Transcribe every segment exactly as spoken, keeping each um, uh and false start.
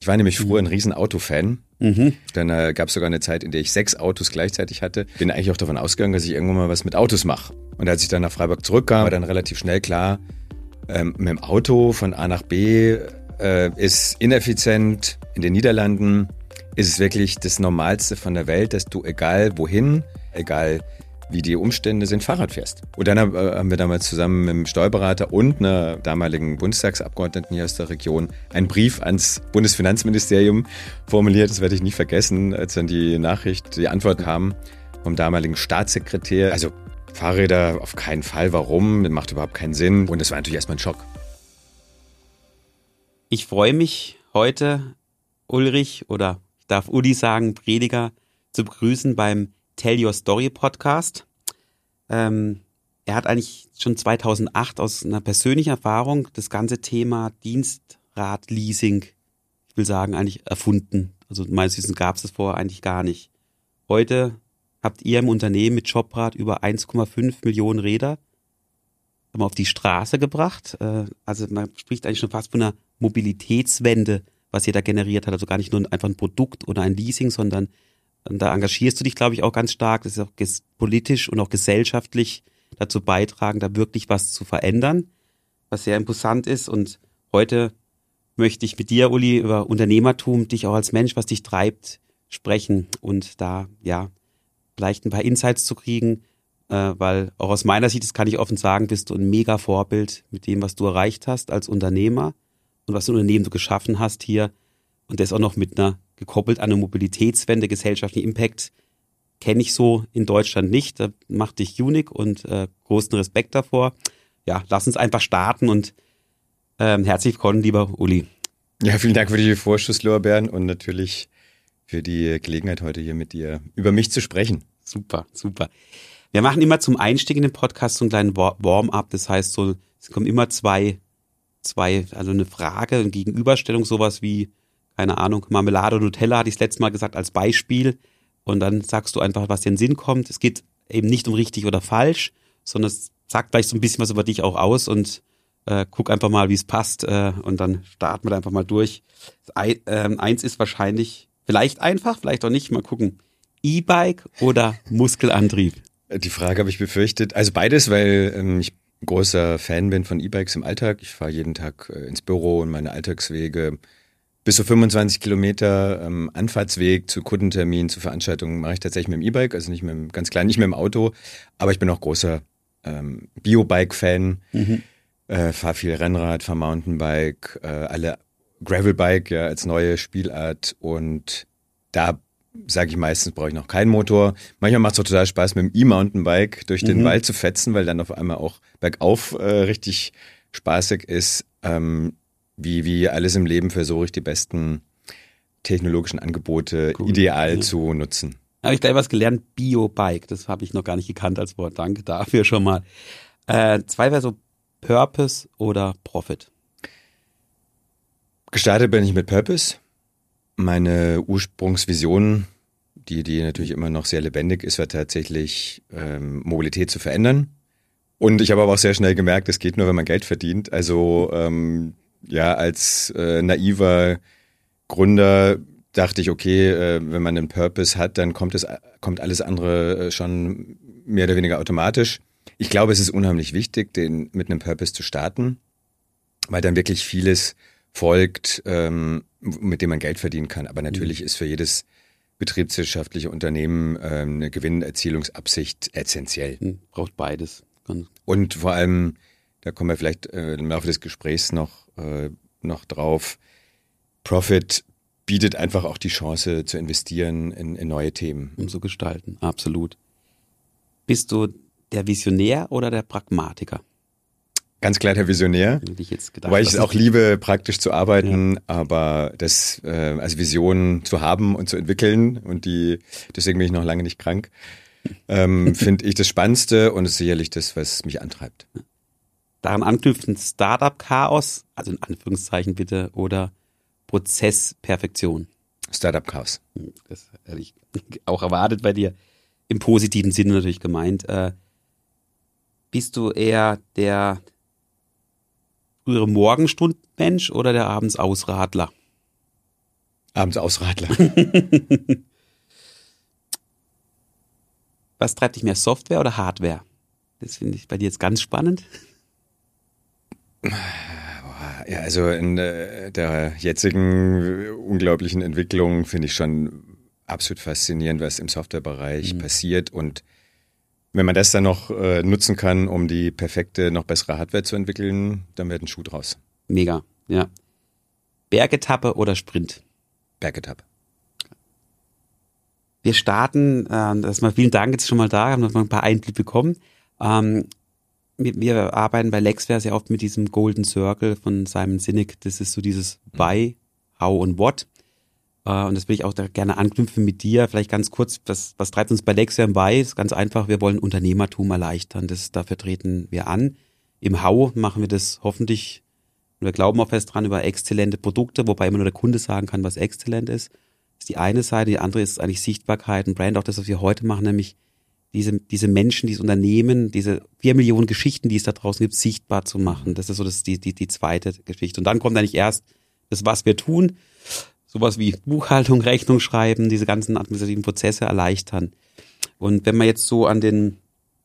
Ich war nämlich früher ein riesen Autofan. Mhm. Dann äh, gab es sogar eine Zeit, in der ich sechs Autos gleichzeitig hatte. Bin eigentlich auch davon ausgegangen, dass ich irgendwann mal was mit Autos mache. Und als ich dann nach Freiburg zurückkam, war dann relativ schnell klar, ähm, mit dem Auto von A nach B äh, ist ineffizient. In den Niederlanden ist es wirklich das Normalste von der Welt, dass du egal wohin, egal wie die Umstände sind, Fahrrad fährst. Und dann haben wir damals zusammen mit dem Steuerberater und einer damaligen Bundestagsabgeordneten hier aus der Region einen Brief ans Bundesfinanzministerium formuliert. Das werde ich nie vergessen, als dann die Nachricht, die Antwort kam vom damaligen Staatssekretär. Also Fahrräder auf keinen Fall. Warum? Das macht überhaupt keinen Sinn. Und das war natürlich erstmal ein Schock. Ich freue mich heute, Ulrich, oder ich darf Uli sagen, Prediger, zu begrüßen beim Tell Your Story Podcast. Ähm, er hat eigentlich schon zweitausendacht aus einer persönlichen Erfahrung das ganze Thema Dienstradleasing, ich will sagen, eigentlich erfunden. Also meines Wissens gab es das vorher eigentlich gar nicht. Heute habt ihr im Unternehmen mit Jobrad über eins Komma fünf Millionen Räder auf die Straße gebracht. Äh, also man spricht eigentlich schon fast von einer Mobilitätswende, was ihr da generiert hat. Also gar nicht nur einfach ein Produkt oder ein Leasing, sondern und da engagierst du dich, glaube ich, auch ganz stark. Das ist auch ges- politisch und auch gesellschaftlich dazu beitragen, da wirklich was zu verändern, was sehr imposant ist. Und heute möchte ich mit dir, Uli, über Unternehmertum, dich auch als Mensch, was dich treibt, sprechen und da, ja, vielleicht ein paar Insights zu kriegen, äh, weil auch aus meiner Sicht, das kann ich offen sagen, bist du ein mega Vorbild mit dem, was du erreicht hast als Unternehmer und was für ein Unternehmen du geschaffen hast hier und das auch noch mit einer gekoppelt an eine Mobilitätswende, gesellschaftlichen Impact, kenne ich so in Deutschland nicht. Da macht dich unique und äh, großen Respekt davor. Ja, lass uns einfach starten und ähm, herzlich willkommen, lieber Uli. Ja, vielen Dank für die Vorschusslorbeeren und natürlich für die Gelegenheit, heute hier mit dir über mich zu sprechen. Super, super. Wir machen immer zum Einstieg in den Podcast so einen kleinen Warm-up. Das heißt, so es kommen immer zwei, zwei, also eine Frage, eine Gegenüberstellung, sowas wie keine Ahnung, Marmelade und Nutella, hatte ich das letzte Mal gesagt, als Beispiel. Und dann sagst du einfach, was dir in den Sinn kommt. Es geht eben nicht um richtig oder falsch, sondern es sagt gleich so ein bisschen was über dich auch aus und äh, guck einfach mal, wie es passt. Äh, und dann starten wir da einfach mal durch. Ein, äh, eins ist wahrscheinlich, vielleicht einfach, vielleicht auch nicht, mal gucken. E-Bike oder Muskelantrieb? Die Frage habe ich befürchtet. Also beides, weil ähm, ich ein großer Fan bin von E-Bikes im Alltag. Ich fahre jeden Tag äh, ins Büro und meine Alltagswege bis zu fünfundzwanzig Kilometer ähm, Anfahrtsweg zu Kundenterminen, zu Veranstaltungen mache ich tatsächlich mit dem E-Bike, also nicht mit dem, ganz klein, nicht mit dem Auto, aber ich bin auch großer ähm, Bio-Bike-Fan, mhm. äh, fahre viel Rennrad, fahre Mountainbike, äh, alle Gravelbike ja als neue Spielart und da sage ich meistens, brauche ich noch keinen Motor. Manchmal macht es auch total Spaß, mit dem E-Mountainbike durch den mhm. Wald zu fetzen, weil dann auf einmal auch bergauf äh, richtig spaßig ist. Ähm, Wie, wie alles im Leben versuche ich die besten technologischen Angebote cool. ideal ja. zu nutzen. Habe ich gleich was gelernt, Bio-Bike, das habe ich noch gar nicht gekannt als Wort, danke dafür schon mal. Äh, zwei wäre so Purpose oder Profit? Gestartet bin ich mit Purpose. Meine Ursprungsvision, die, die natürlich immer noch sehr lebendig ist, war tatsächlich ähm, Mobilität zu verändern. Und ich habe aber auch sehr schnell gemerkt, es geht nur, wenn man Geld verdient. Also ähm, ja, als äh, naiver Gründer dachte ich, okay, äh, wenn man einen Purpose hat, dann kommt es kommt alles andere äh, schon mehr oder weniger automatisch. Ich glaube, es ist unheimlich wichtig, den mit einem Purpose zu starten, weil dann wirklich vieles folgt, ähm, mit dem man Geld verdienen kann. Aber natürlich mhm. ist für jedes betriebswirtschaftliche Unternehmen ähm, eine Gewinnerzielungsabsicht essentiell. Mhm. Braucht beides. Und vor allem, da kommen wir vielleicht äh, im Laufe des Gesprächs noch, äh, noch drauf, Profit bietet einfach auch die Chance zu investieren in, in neue Themen. Um zu gestalten, absolut. Bist du der Visionär oder der Pragmatiker? Ganz klar der Visionär, Hätte ich jetzt gedacht, weil ich es auch liebe, praktisch zu arbeiten, ja. aber das äh, als Vision zu haben und zu entwickeln und die, deswegen bin ich noch lange nicht krank, ähm, finde ich das Spannendste und ist sicherlich das, was mich antreibt. Daran anknüpft ein Startup-Chaos, also in Anführungszeichen bitte, oder Prozessperfektion? Startup-Chaos. Das hätte ich auch erwartet bei dir. Im positiven Sinne natürlich gemeint. Äh, bist du eher der frühere Morgenstundenmensch oder der Abends-Ausradler? Abends Ausradler. Was treibt dich mehr, Software oder Hardware? Das finde ich bei dir jetzt ganz spannend. Ja, also in äh, der jetzigen unglaublichen Entwicklung finde ich schon absolut faszinierend, was im Softwarebereich mhm. passiert. Und wenn man das dann noch äh, nutzen kann, um die perfekte, noch bessere Hardware zu entwickeln, dann wird ein Schuh draus. Mega, ja. Bergetappe oder Sprint? Bergetappe. Wir starten, äh, das mal vielen Dank jetzt schon mal da, haben noch mal ein paar Einblicke bekommen. Ähm, wir, wir arbeiten bei Lexware sehr oft mit diesem Golden Circle von Simon Sinek. Das ist so dieses Why, How und What. Äh, und das will ich auch da gerne anknüpfen mit dir. Vielleicht ganz kurz, was, was treibt uns bei Lexware im Why? Ist ganz einfach, wir wollen Unternehmertum erleichtern. Das, dafür treten wir an. Im How machen wir das hoffentlich, wir glauben auch fest dran, über exzellente Produkte, wobei immer nur der Kunde sagen kann, was exzellent ist. Das ist die eine Seite. Die andere ist eigentlich Sichtbarkeit und Brand, auch das, was wir heute machen, nämlich diese, diese Menschen, diese Unternehmen, diese vier Millionen Geschichten, die es da draußen gibt, sichtbar zu machen. Das ist so das, die, die, die zweite Geschichte. Und dann kommt eigentlich erst das, was wir tun. Sowas wie Buchhaltung, Rechnung schreiben, diese ganzen administrativen Prozesse erleichtern. Und wenn man jetzt so an den,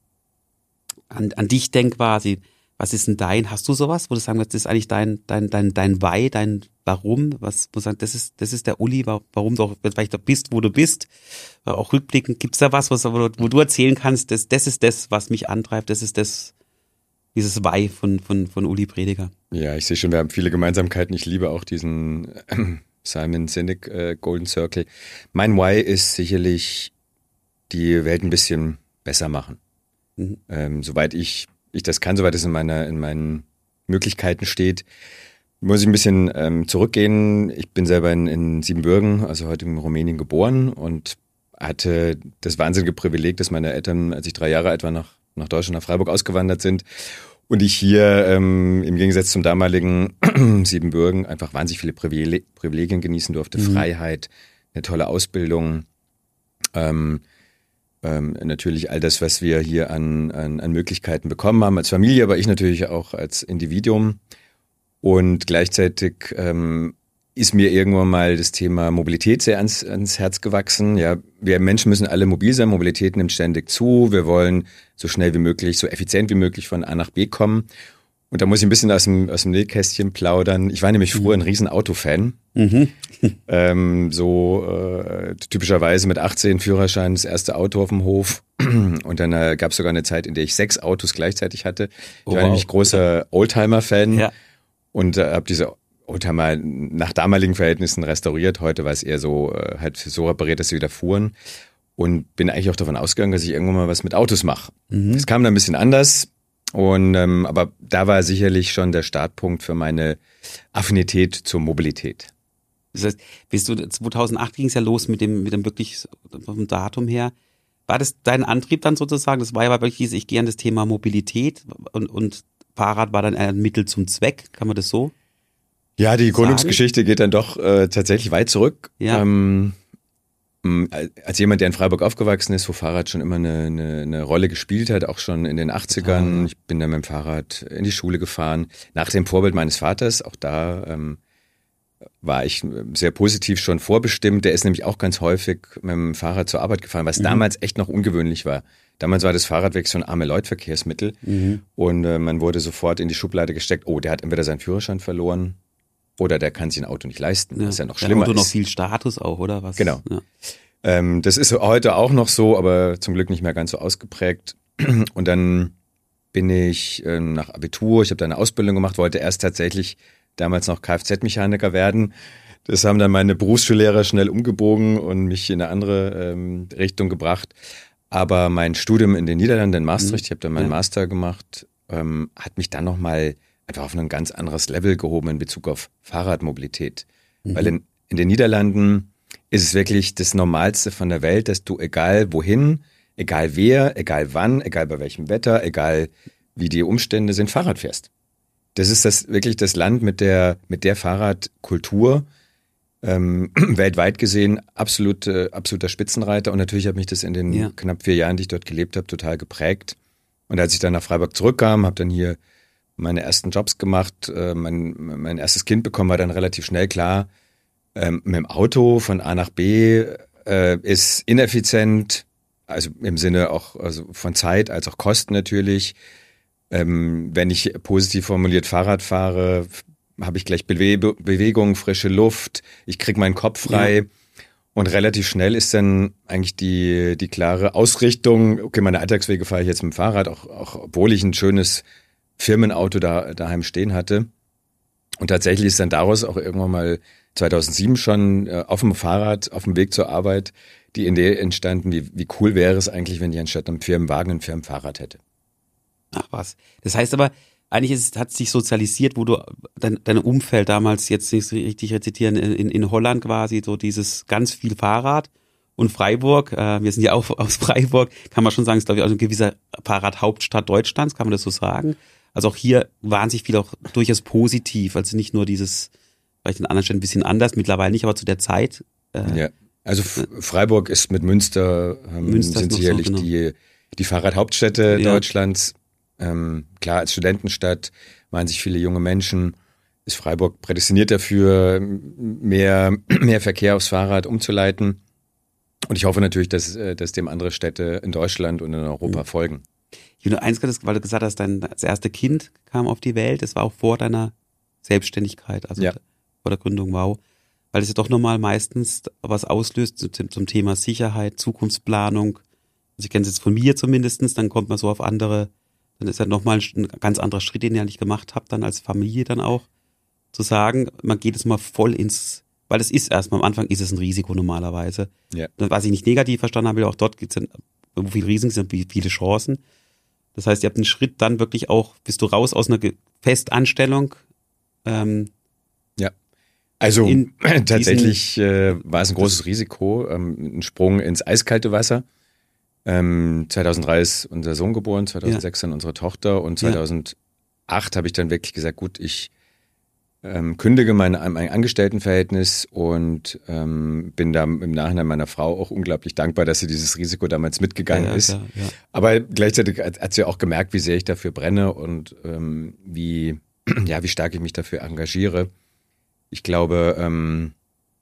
an, an dich denkt quasi, was ist denn dein, hast du sowas, wo du sagen würdest, das ist eigentlich dein, dein, dein, dein Why, dein Warum, was, wo du sagst, das ist, das ist der Uli, warum du auch vielleicht auch bist, wo du bist, auch rückblickend, gibt's da was, was, wo du, wo du erzählen kannst, das, das ist das, was mich antreibt, das ist das, dieses Why von, von, von Uli Prediger. Ja, ich sehe schon, wir haben viele Gemeinsamkeiten, ich liebe auch diesen äh, Simon Sinek äh, Golden Circle. Mein Why ist sicherlich die Welt ein bisschen besser machen. Mhm. Ähm, soweit ich ich das kann, soweit es in meiner, in meinen Möglichkeiten steht, muss ich ein bisschen ähm, zurückgehen. Ich bin selber in, in Siebenbürgen, also heute in Rumänien geboren und hatte das wahnsinnige Privileg, dass meine Eltern, als ich drei Jahre alt war, nach, nach Deutschland, nach Freiburg ausgewandert sind und ich hier ähm, im Gegensatz zum damaligen Siebenbürgen einfach wahnsinnig viele Privileg- Privilegien genießen durfte, mhm. Freiheit, eine tolle Ausbildung, ähm, Ähm, natürlich all das, was wir hier an, an, an Möglichkeiten bekommen haben als Familie, aber ich natürlich auch als Individuum. Und gleichzeitig ähm, ist mir irgendwann mal das Thema Mobilität sehr ans, ans Herz gewachsen. Ja, wir Menschen müssen alle mobil sein, Mobilität nimmt ständig zu. Wir wollen so schnell wie möglich, so effizient wie möglich von A nach B kommen. Und da muss ich ein bisschen aus dem, aus dem Nähkästchen plaudern. Ich war nämlich früher ein riesen Autofan. Mhm. ähm, so äh, typischerweise mit achtzehn Führerschein das erste Auto auf dem Hof. Und dann äh, gab es sogar eine Zeit, in der ich sechs Autos gleichzeitig hatte. Ich oh, war wow. nämlich großer Oldtimer-Fan ja. und äh, habe diese Oldtimer nach damaligen Verhältnissen restauriert. Heute war es eher so äh, halt so repariert, dass sie wieder fuhren. Und bin eigentlich auch davon ausgegangen, dass ich irgendwann mal was mit Autos mache. Mhm. Das kam dann ein bisschen anders. Und ähm, aber da war sicherlich schon der Startpunkt für meine Affinität zur Mobilität. Das heißt, bist du zweitausendacht ging es ja los mit dem mit dem wirklich vom Datum her. War das dein Antrieb dann sozusagen? Das war ja wirklich, ich gehe an das Thema Mobilität und und Fahrrad war dann ein Mittel zum Zweck. Kann man das so? Ja, die Gründungsgeschichte geht dann doch äh, tatsächlich weit zurück. Ja. Ähm, Als jemand, der in Freiburg aufgewachsen ist, wo Fahrrad schon immer eine, eine, eine Rolle gespielt hat, auch schon in den achtzigern. Ich bin dann mit dem Fahrrad in die Schule gefahren, nach dem Vorbild meines Vaters. Auch da ähm, war ich sehr positiv schon vorbestimmt. Der ist nämlich auch ganz häufig mit dem Fahrrad zur Arbeit gefahren, was mhm. damals echt noch ungewöhnlich war. Damals war das Fahrrad wirklich so ein Arme-Leut-Verkehrsmittel mhm. und äh, man wurde sofort in die Schublade gesteckt, oh, der hat entweder seinen Führerschein verloren oder der kann sich ein Auto nicht leisten, ja. was ja noch schlimmer ist. Auto noch viel Status auch, oder was? Genau. Ja. Ähm, das ist heute auch noch so, aber zum Glück nicht mehr ganz so ausgeprägt. Und dann bin ich äh, nach Abitur, ich habe da eine Ausbildung gemacht, wollte erst tatsächlich damals noch Kfz-Mechaniker werden. Das haben dann meine Berufsschullehrer schnell umgebogen und mich in eine andere ähm, Richtung gebracht. Aber mein Studium in den Niederlanden, in Maastricht, mhm. ich habe dann meinen ja. Master gemacht, ähm, hat mich dann nochmal einfach auf ein ganz anderes Level gehoben in Bezug auf Fahrradmobilität. Mhm. Weil in, in den Niederlanden ist es wirklich das Normalste von der Welt, dass du egal wohin, egal wer, egal wann, egal bei welchem Wetter, egal wie die Umstände sind, Fahrrad fährst. Das ist das wirklich das Land mit der, mit der Fahrradkultur, ähm, weltweit gesehen absolute, absoluter Spitzenreiter. Und natürlich hat mich das in den ja. knapp vier Jahren, die ich dort gelebt habe, total geprägt. Und als ich dann nach Freiburg zurückkam, habe dann hier meine ersten Jobs gemacht, äh, mein, mein erstes Kind bekommen, war dann relativ schnell klar, Ähm, mit dem Auto von A nach B äh, ist ineffizient, also im Sinne auch also von Zeit als auch Kosten natürlich. Ähm, wenn ich positiv formuliert Fahrrad fahre, habe ich gleich Bewe- Bewegung, frische Luft, ich kriege meinen Kopf frei. Ja. Und relativ schnell ist dann eigentlich die, die klare Ausrichtung, okay, meine Alltagswege fahre ich jetzt mit dem Fahrrad, auch, auch obwohl ich ein schönes Firmenauto da daheim stehen hatte. Und tatsächlich ist dann daraus auch irgendwann mal zweitausendsieben schon äh, auf dem Fahrrad, auf dem Weg zur Arbeit, die Idee entstanden, wie, wie cool wäre es eigentlich, wenn ich anstatt einem Firmenwagen ein Firmenfahrrad hätte. Ach was. Das heißt aber, eigentlich ist, hat es sich sozialisiert, wo du dein, dein Umfeld damals, jetzt nicht richtig rezitieren, in, in Holland quasi, so dieses ganz viel Fahrrad und Freiburg, äh, wir sind ja auch aus Freiburg, kann man schon sagen, ist glaube ich auch eine gewisse Fahrradhauptstadt Deutschlands, kann man das so sagen? Also auch hier wahnsinnig viel auch durchaus positiv, also nicht nur dieses, vielleicht in anderen Städten ein bisschen anders, mittlerweile nicht, aber zu der Zeit. Äh, ja, also Freiburg ist mit Münster, ähm, Münster sind sicherlich so, genau. die, die Fahrradhauptstädte ja. Deutschlands. Ähm, klar, als Studentenstadt meinen sich viele junge Menschen, ist Freiburg prädestiniert dafür, mehr, mehr Verkehr aufs Fahrrad umzuleiten. Und ich hoffe natürlich, dass, dass dem andere Städte in Deutschland und in Europa mhm. folgen. Ich will nur eins, weil du gesagt hast, dein das erste Kind kam auf die Welt, das war auch vor deiner Selbstständigkeit, also ja. vor der Gründung Wow. Weil es ja doch nochmal meistens was auslöst zum, zum Thema Sicherheit, Zukunftsplanung. Also ich kenne es jetzt von mir zumindestens, dann kommt man so auf andere. Dann ist ja nochmal ein ganz anderer Schritt, den ihr nicht gemacht habt, dann als Familie dann auch, zu sagen, man geht jetzt mal voll ins, weil es ist erstmal, am Anfang ist es ein Risiko normalerweise. Ja. Was ich nicht negativ verstanden habe, auch dort gibt es ja, wo viele Risiken sind, viele Chancen. Das heißt, ihr habt einen Schritt dann wirklich auch, bist du raus aus einer Festanstellung? Ähm, ja, also tatsächlich äh, war es ein großes Risiko, ähm, ein Sprung ins eiskalte Wasser. Ähm, zweitausenddrei ist unser Sohn geboren, zweitausendsechs dann ja. unsere Tochter und zweitausendacht ja. habe ich dann wirklich gesagt, gut, ich ähm, kündige mein, mein Angestelltenverhältnis und ähm, bin da im Nachhinein meiner Frau auch unglaublich dankbar, dass sie dieses Risiko damals mitgegangen ja, ist. Ja, ja. Aber gleichzeitig hat sie auch gemerkt, wie sehr ich dafür brenne und ähm, wie, ja, wie stark ich mich dafür engagiere. Ich glaube, ähm,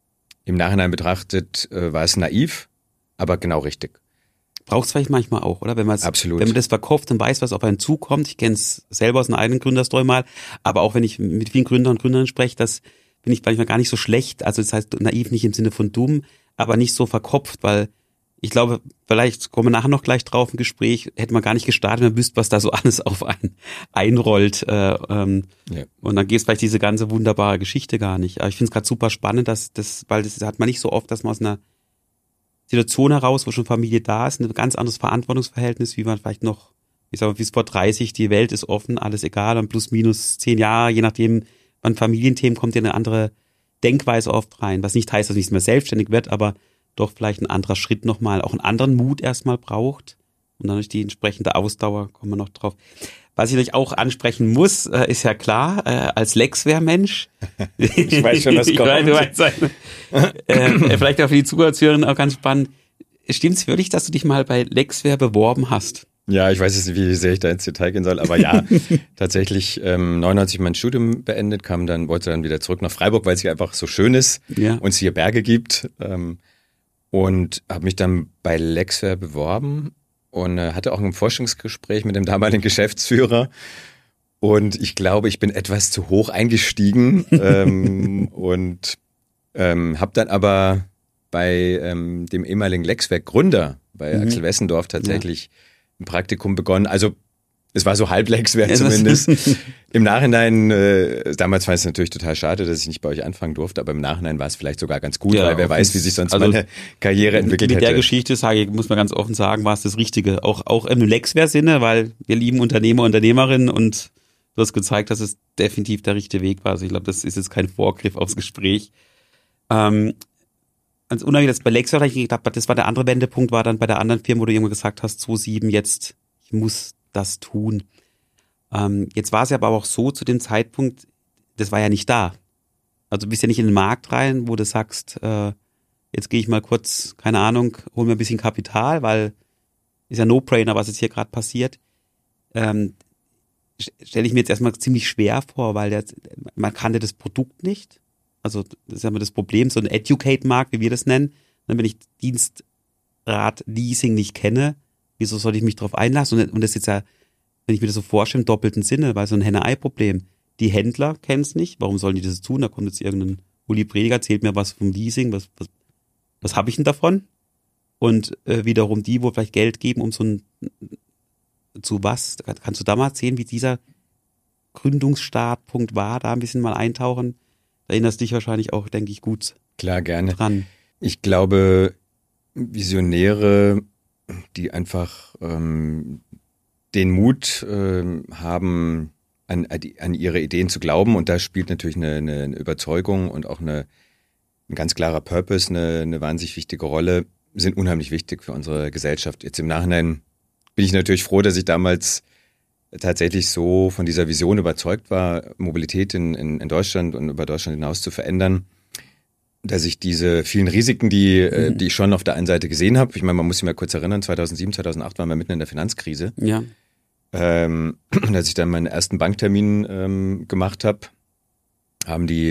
im Nachhinein betrachtet äh, war es naiv, aber genau richtig. Braucht es vielleicht manchmal auch, oder? Wenn man Absolut. Wenn man das verkauft und weiß, was auf einen zukommt. Ich kenne es selber aus einer eigenen Gründerstory mal, aber auch wenn ich mit vielen Gründern und Gründerinnen spreche, das bin ich manchmal gar nicht so schlecht. Also das heißt naiv nicht im Sinne von dumm, aber nicht so verkopft, weil ich glaube, vielleicht kommen wir nachher noch gleich drauf im Gespräch, hätte man gar nicht gestartet, man wüsste, was da so alles auf einen einrollt. Äh, ähm, ja. Und dann geht es vielleicht diese ganze wunderbare Geschichte gar nicht. Aber ich finde es gerade super spannend, dass das, weil das hat man nicht so oft, dass man aus einer Situation heraus, wo schon Familie da ist, ein ganz anderes Verantwortungsverhältnis, wie man vielleicht noch, ich sag mal, wie es vor dreißig, die Welt ist offen, alles egal, und plus minus zehn Jahre, je nachdem, wann Familienthemen kommt, ja eine andere Denkweise oft rein, was nicht heißt, dass nichts mehr selbstständig wird, aber doch vielleicht ein anderer Schritt nochmal, auch einen anderen Mut erstmal braucht und dann durch die entsprechende Ausdauer kommen wir noch drauf. Was ich euch auch ansprechen muss, äh, ist ja klar, äh, als Lexware-Mensch. Ich weiß schon, was kommt. Ich weiß, du weißt, äh, vielleicht auch für die Zuhörerinnen auch ganz spannend. Stimmt's wirklich, dass du dich mal bei Lexware beworben hast? Ja, ich weiß jetzt nicht, wie sehr ich da ins Detail gehen soll, aber ja, tatsächlich ähm, neunundneunzig mein Studium beendet, kam dann, wollte dann wieder zurück nach Freiburg, weil es hier einfach so schön ist ja. und es hier Berge gibt ähm, und habe mich dann bei Lexware beworben. Und äh, hatte auch ein Forschungsgespräch mit dem damaligen Geschäftsführer. Und ich glaube, ich bin etwas zu hoch eingestiegen ähm, und ähm, habe dann aber bei ähm, dem ehemaligen Lexware-Gründer, bei mhm. Axel Wessendorf, tatsächlich ja. ein Praktikum begonnen. Also es war so halb Lexware zumindest. Im Nachhinein, äh, damals war es natürlich total schade, dass ich nicht bei euch anfangen durfte, aber im Nachhinein war es vielleicht sogar ganz gut, ja, weil wer weiß, wie sich sonst also meine Karriere entwickelt hätte. Mit der Geschichte, sage ich, muss man ganz offen sagen, war es das Richtige. Auch, auch im Lexware-Sinne, weil wir lieben Unternehmer, Unternehmerinnen und du hast gezeigt, dass es definitiv der richtige Weg war. Also ich glaube, das ist jetzt kein Vorgriff aufs Gespräch. Ähm, also unabhängig, dass bei Lexware, ich gedacht, das war der andere Wendepunkt, war dann bei der anderen Firma, wo du irgendwann gesagt hast, zwei sieben jetzt, ich muss das tun. Ähm, jetzt war es ja aber auch so zu dem Zeitpunkt, das war ja nicht da. Also du bist ja nicht in den Markt rein, wo du sagst, äh, jetzt gehe ich mal kurz, keine Ahnung, hol mir ein bisschen Kapital, weil ist ja No-Brainer, was jetzt hier gerade passiert. Ähm, stelle ich mir jetzt erstmal ziemlich schwer vor, weil der, man kannte das Produkt nicht. Also das ist ja immer das Problem, so ein Educate-Markt, wie wir das nennen. Wenn ich Dienstrad-Leasing nicht kenne, wieso soll ich mich darauf einlassen? Und, und das ist jetzt ja, wenn ich mir das so vorstelle, im doppelten Sinne, weil so ein Henne-Ei-Problem. Die Händler kennen es nicht, warum sollen die das tun? Da kommt jetzt irgendein Uli Prediger, erzählt mir was vom Leasing, was, was, was habe ich denn davon? Und äh, wiederum die, wo vielleicht Geld geben, um so ein, zu was? Kannst du da mal erzählen, wie dieser Gründungsstartpunkt war, da ein bisschen mal eintauchen? Da erinnerst du dich wahrscheinlich auch, denke ich, gut Klar, gerne. dran. Ich glaube, Visionäre, die einfach ähm, den Mut ähm, haben, an, an ihre Ideen zu glauben, und da spielt natürlich eine, eine Überzeugung und auch eine, ein ganz klarer Purpose, eine, eine wahnsinnig wichtige Rolle, sind unheimlich wichtig für unsere Gesellschaft. Jetzt im Nachhinein bin ich natürlich froh, dass ich damals tatsächlich so von dieser Vision überzeugt war, Mobilität in, in, in Deutschland und über Deutschland hinaus zu verändern, dass ich diese vielen Risiken, die, mhm. die ich schon auf der einen Seite gesehen habe, ich meine, man muss sich mal kurz erinnern, zweitausendsieben, zweitausendacht waren wir mitten in der Finanzkrise. Ja. Ähm, als ich dann meinen ersten Banktermin ähm, gemacht habe, haben die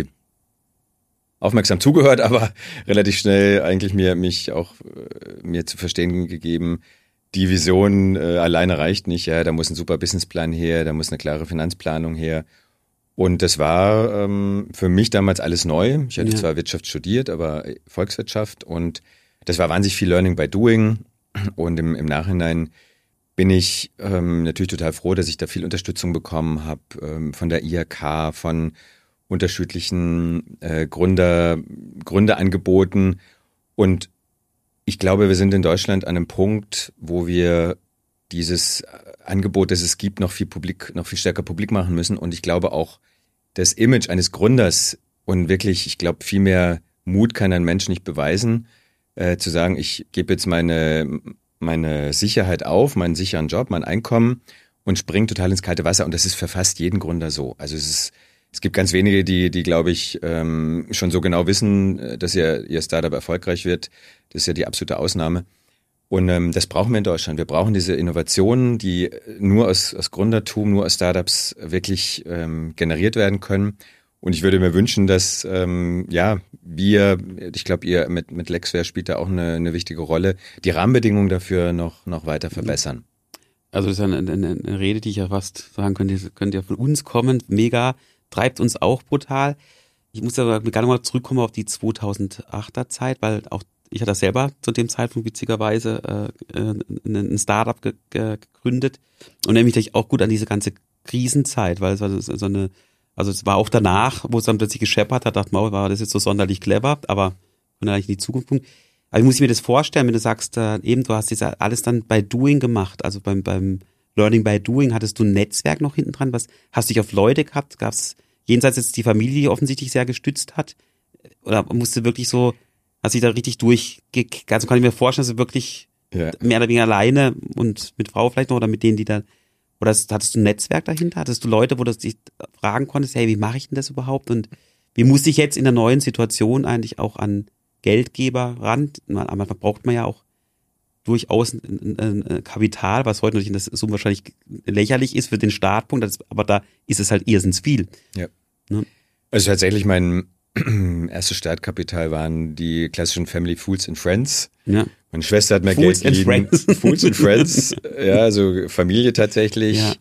aufmerksam zugehört, aber relativ schnell eigentlich mir mich auch äh, mir zu verstehen gegeben, die Vision äh, alleine reicht nicht, ja, da muss ein super Businessplan her, da muss eine klare Finanzplanung her. Und das war ähm, für mich damals alles neu. Ich hatte ja. zwar Wirtschaft studiert, aber Volkswirtschaft, und das war wahnsinnig viel Learning by Doing. Und im, im Nachhinein bin ich ähm, natürlich total froh, dass ich da viel Unterstützung bekommen habe ähm, von der I H K, von unterschiedlichen äh, Gründer, Gründerangeboten. Und ich glaube, wir sind in Deutschland an einem Punkt, wo wir dieses Angebot, das es gibt, noch viel publik, noch viel stärker publik machen müssen. Und ich glaube auch, das Image eines Gründers, und wirklich, ich glaube, viel mehr Mut kann ein Mensch nicht beweisen, äh, zu sagen, ich gebe jetzt meine meine Sicherheit auf, meinen sicheren Job, mein Einkommen und springe total ins kalte Wasser. Und das ist für fast jeden Gründer so. Also es ist, es gibt ganz wenige, die, die glaube ich, ähm, schon so genau wissen, dass ihr, ihr Startup erfolgreich wird. Das ist ja die absolute Ausnahme. Und ähm, das brauchen wir in Deutschland. Wir brauchen diese Innovationen, die nur aus, aus Gründertum, nur aus Startups wirklich ähm, generiert werden können. Und ich würde mir wünschen, dass ähm, ja wir, ich glaube, ihr mit mit Lexware spielt da auch eine, eine wichtige Rolle, die Rahmenbedingungen dafür noch noch weiter verbessern. Also das ist eine, eine, eine Rede, die ich ja fast sagen könnte, könnte ja von uns kommen. Mega, treibt uns auch brutal. Ich muss aber gerne mal zurückkommen auf die zweitausendachter Zeit, weil auch ich hatte selber zu dem Zeitpunkt witzigerweise äh, ein Startup ge- ge- gegründet und nämlich auch gut an diese ganze Krisenzeit, weil es war so eine, also es war auch danach, wo es dann plötzlich gescheppert hat, dachte man, war das jetzt so sonderlich clever, aber von eigentlich in die Zukunft. Aber ich muss mir das vorstellen, wenn du sagst, äh, eben, du hast jetzt alles dann bei Doing gemacht, also beim beim Learning by Doing, hattest du ein Netzwerk noch hinten dran, was hast du dich auf Leute gehabt, gab es jenseits jetzt die Familie, die offensichtlich sehr gestützt hat, oder musste wirklich so, hast dich da richtig durchgekickt, also kann ich mir vorstellen, dass du wirklich ja. mehr oder weniger alleine und mit Frau vielleicht noch oder mit denen, die da, oder hattest du ein Netzwerk dahinter, hattest du Leute, wo du dich fragen konntest, hey, wie mache ich denn das überhaupt und wie muss ich jetzt in der neuen Situation eigentlich auch an Geldgeber ran? Am Anfang braucht man ja auch durchaus ein, ein, ein Kapital, was heute natürlich in der Summe wahrscheinlich lächerlich ist für den Startpunkt, das, aber da ist es halt irrsinnig viel. Ja. Ne? Also tatsächlich mein erstes Startkapital waren die klassischen Family Fools and Friends. Ja. Meine Schwester hat mir Fools Geld geliehen. Fools and Friends, ja, also Familie tatsächlich. Ja.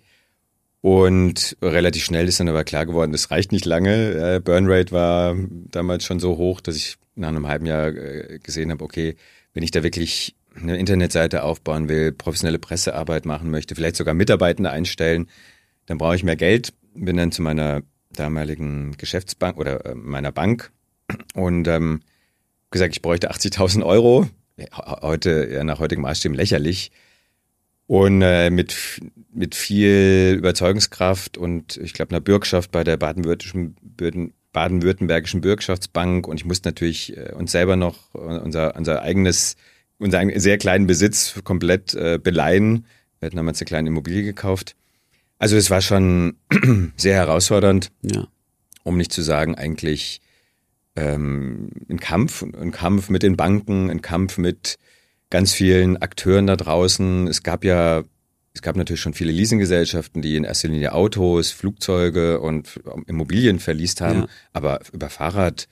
Und relativ schnell ist dann aber klar geworden, das reicht nicht lange. Burnrate war damals schon so hoch, dass ich nach einem halben Jahr gesehen habe, okay, wenn ich da wirklich eine Internetseite aufbauen will, professionelle Pressearbeit machen möchte, vielleicht sogar Mitarbeitende einstellen, dann brauche ich mehr Geld. Bin dann zu meiner damaligen Geschäftsbank oder meiner Bank und ähm, gesagt, ich bräuchte achtzigtausend Euro. Heute, ja, nach heutigem Maßstab lächerlich. Und äh, mit mit viel Überzeugungskraft und ich glaube einer Bürgschaft bei der baden-württembergischen baden-württembergischen Bürgschaftsbank, und ich musste natürlich äh, uns selber noch unser unser eigenes unseren sehr kleinen Besitz komplett äh, beleihen. Wir hatten damals eine kleine Immobilie gekauft. Also es war schon sehr herausfordernd, ja. Um nicht zu sagen eigentlich ähm, ein Kampf, ein Kampf mit den Banken, ein Kampf mit ganz vielen Akteuren da draußen. Es gab ja, es gab natürlich schon viele Leasinggesellschaften, die in erster Linie Autos, Flugzeuge und Immobilien verliest haben, ja. Aber über Fahrrad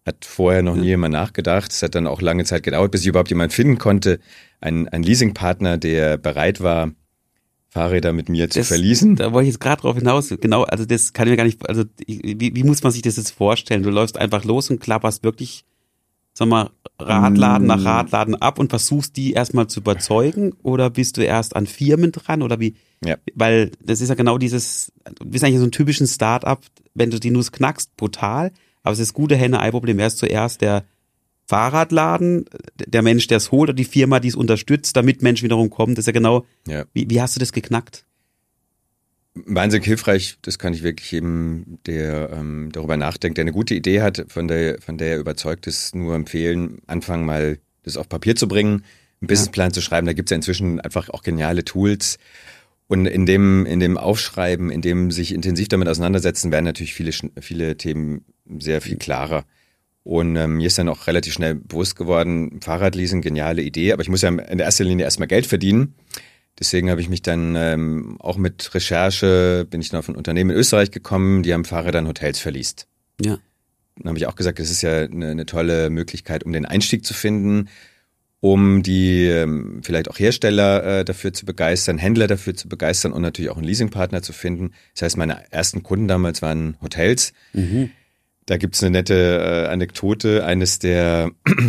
Hat vorher noch nie jemand nachgedacht. Es hat dann auch lange Zeit gedauert, bis ich überhaupt jemanden finden konnte. Ein, ein Leasingpartner, der bereit war, Fahrräder mit mir zu das, verleasen. Da wollte ich jetzt gerade drauf hinaus. Genau, also das kann ich mir gar nicht, also wie, wie muss man sich das jetzt vorstellen? Du läufst einfach los und klapperst wirklich, sag mal, Radladen mm. nach Radladen ab und versuchst die erstmal zu überzeugen, oder bist du erst an Firmen dran oder wie? Ja. Weil das ist ja genau dieses, du bist eigentlich so ein typischen Start-up, wenn du die Nuss knackst, brutal. Aber es ist gute Henne-Ei-Problem. Wer ist zuerst der Fahrradladen, der Mensch, der es holt, oder die Firma, die es unterstützt, damit Menschen wiederum kommen? Das ist ja genau, ja. Wie, wie hast du das geknackt? Wahnsinnig hilfreich, das kann ich wirklich jedem, der ähm, darüber nachdenkt, der eine gute Idee hat, von der, von der er überzeugt ist, nur empfehlen, anfangen mal das auf Papier zu bringen, einen Businessplan ja. zu schreiben. Da gibt es ja inzwischen einfach auch geniale Tools. Und in dem, in dem Aufschreiben, in dem sich intensiv damit auseinandersetzen, werden natürlich viele, viele Themen sehr viel klarer. Und ähm, mir ist dann auch relativ schnell bewusst geworden, Fahrradleasing, geniale Idee, aber ich muss ja in erster Linie erstmal Geld verdienen. Deswegen habe ich mich dann ähm, auch mit Recherche, bin ich dann auf ein Unternehmen in Österreich gekommen, die haben Fahrräder in Hotels verleast. Ja. Dann habe ich auch gesagt, das ist ja eine, eine tolle Möglichkeit, um den Einstieg zu finden, um die ähm, vielleicht auch Hersteller äh, dafür zu begeistern, Händler dafür zu begeistern und natürlich auch einen Leasingpartner zu finden. Das heißt, meine ersten Kunden damals waren Hotels. Mhm. Da gibt's eine nette äh, Anekdote. Eines der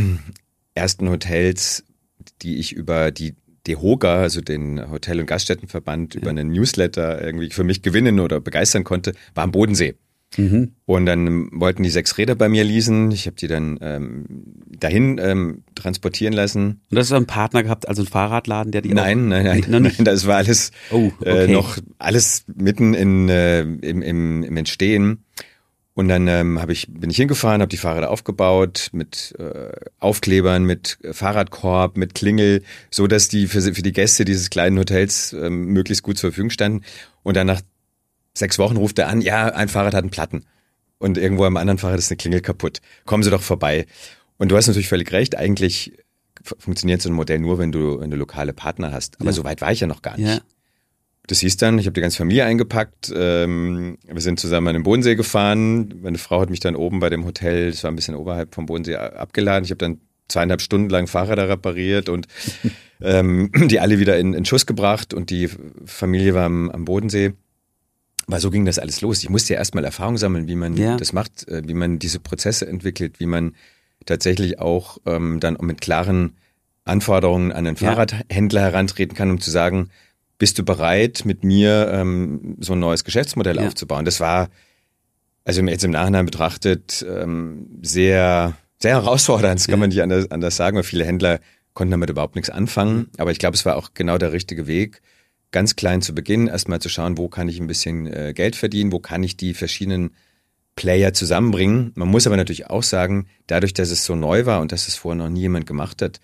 ersten Hotels, die ich über die DEHOGA, also den Hotel- und Gaststättenverband, ja. über einen Newsletter irgendwie für mich gewinnen oder begeistern konnte, war am Bodensee. Mhm. Und dann wollten die sechs Räder bei mir leasen. Ich habe die dann ähm, dahin ähm, transportieren lassen. Und das ist ein Partner gehabt, also ein Fahrradladen, der die Nein, auch nein, nein, noch nicht. nein, das war alles oh, okay. äh, noch alles mitten in, äh, im, im, im Entstehen. Und dann ähm, hab ich, bin ich hingefahren, habe die Fahrräder aufgebaut mit äh, Aufklebern, mit Fahrradkorb, mit Klingel, so dass die für, für die Gäste dieses kleinen Hotels ähm, möglichst gut zur Verfügung standen. Und dann nach sechs Wochen ruft er an, ja, ein Fahrrad hat einen Platten. Und irgendwo am anderen Fahrrad ist eine Klingel kaputt. Kommen Sie doch vorbei. Und du hast natürlich völlig recht, eigentlich funktioniert so ein Modell nur, wenn du, wenn du lokale Partner hast. Aber ja. so weit war ich ja noch gar nicht. Ja. Das hieß dann, ich habe die ganze Familie eingepackt, ähm, wir sind zusammen an den Bodensee gefahren, meine Frau hat mich dann oben bei dem Hotel, das war ein bisschen oberhalb vom Bodensee, abgeladen. Ich habe dann zweieinhalb Stunden lang Fahrräder repariert und ähm, die alle wieder in, in Schuss gebracht und die Familie war am, am Bodensee. Aber so ging das alles los. Ich musste ja erstmal Erfahrung sammeln, wie man ja. das macht, wie man diese Prozesse entwickelt, wie man tatsächlich auch ähm, dann mit klaren Anforderungen an den Fahrradhändler ja. herantreten kann, um zu sagen, bist du bereit, mit mir ähm, so ein neues Geschäftsmodell ja. aufzubauen? Das war, also jetzt im Nachhinein betrachtet, ähm, sehr, sehr herausfordernd. Das kann ja. man nicht anders, anders sagen, weil viele Händler konnten damit überhaupt nichts anfangen. Mhm. Aber ich glaube, es war auch genau der richtige Weg, ganz klein zu beginnen, erstmal zu schauen, wo kann ich ein bisschen äh, Geld verdienen, wo kann ich die verschiedenen Player zusammenbringen. Man muss aber natürlich auch sagen, dadurch, dass es so neu war und dass es vorher noch nie jemand gemacht hat,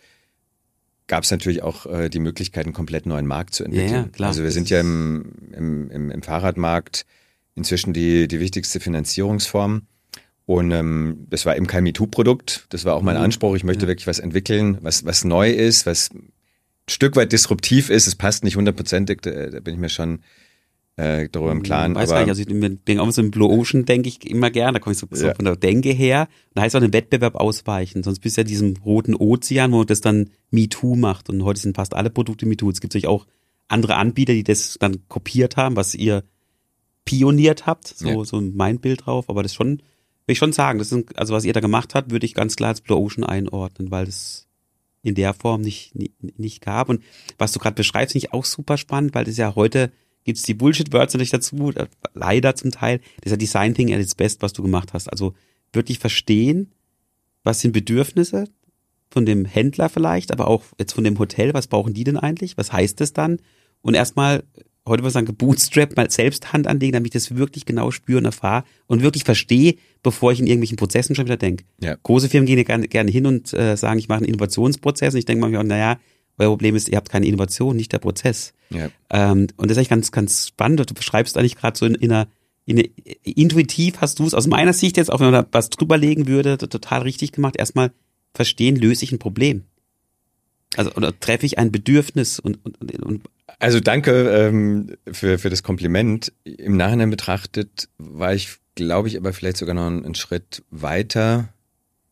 gab es natürlich auch äh, die Möglichkeit, einen komplett neuen Markt zu entwickeln. Ja, ja, klar. Also wir sind ja im, im, im, im Fahrradmarkt inzwischen die, die wichtigste Finanzierungsform. Und ähm, das war eben kein MeToo-Produkt. Das war auch mein mhm. Anspruch. Ich möchte ja. wirklich was entwickeln, was, was neu ist, was ein Stück weit disruptiv ist. Es passt nicht hundertprozentig, da, da bin ich mir schon äh, darüber im Klaren. Weiß aber gar nicht, also ich bin auch so im Blue Ocean, denke ich immer gern, da komme ich so, so ja. von der Denke her. Da heißt auch den Wettbewerb ausweichen, sonst bist du ja diesem roten Ozean, wo das dann MeToo macht. Und heute sind fast alle Produkte MeToo. Es gibt natürlich auch andere Anbieter, die das dann kopiert haben, was ihr pioniert habt, so, ja. so mein Bild drauf. Aber das schon, will ich schon sagen, das sind, also was ihr da gemacht habt, würde ich ganz klar als Blue Ocean einordnen, weil das in der Form nicht, nicht, nicht gab. Und was du gerade beschreibst, finde ich auch super spannend, weil das ja heute gibt's die Bullshit-Words natürlich dazu, leider zum Teil. Das ist ja Design Thinking at its best, was du gemacht hast. Also wirklich verstehen, was sind Bedürfnisse von dem Händler vielleicht, aber auch jetzt von dem Hotel, was brauchen die denn eigentlich? Was heißt das dann? Und erstmal, heute würde ich sagen, gebootstrap, mal selbst Hand anlegen, damit ich das wirklich genau spüre und erfahre und wirklich verstehe, bevor ich in irgendwelchen Prozessen schon wieder denke. Ja. Große Firmen gehen ja gerne, gerne hin und äh, sagen, ich mache einen Innovationsprozess und ich denke manchmal, naja, euer Problem ist, ihr habt keine Innovation, nicht der Prozess. Ja. Ähm, und das ist eigentlich ganz, ganz spannend. Du beschreibst eigentlich gerade so in, in, einer, in einer, intuitiv hast du es aus meiner Sicht jetzt, auch wenn man da was drüber legen würde, total richtig gemacht. Erstmal verstehen, löse ich ein Problem. Also, oder treffe ich ein Bedürfnis und, und, und Also danke ähm, für, für das Kompliment. Im Nachhinein betrachtet war ich, glaube ich, aber vielleicht sogar noch einen, einen Schritt weiter.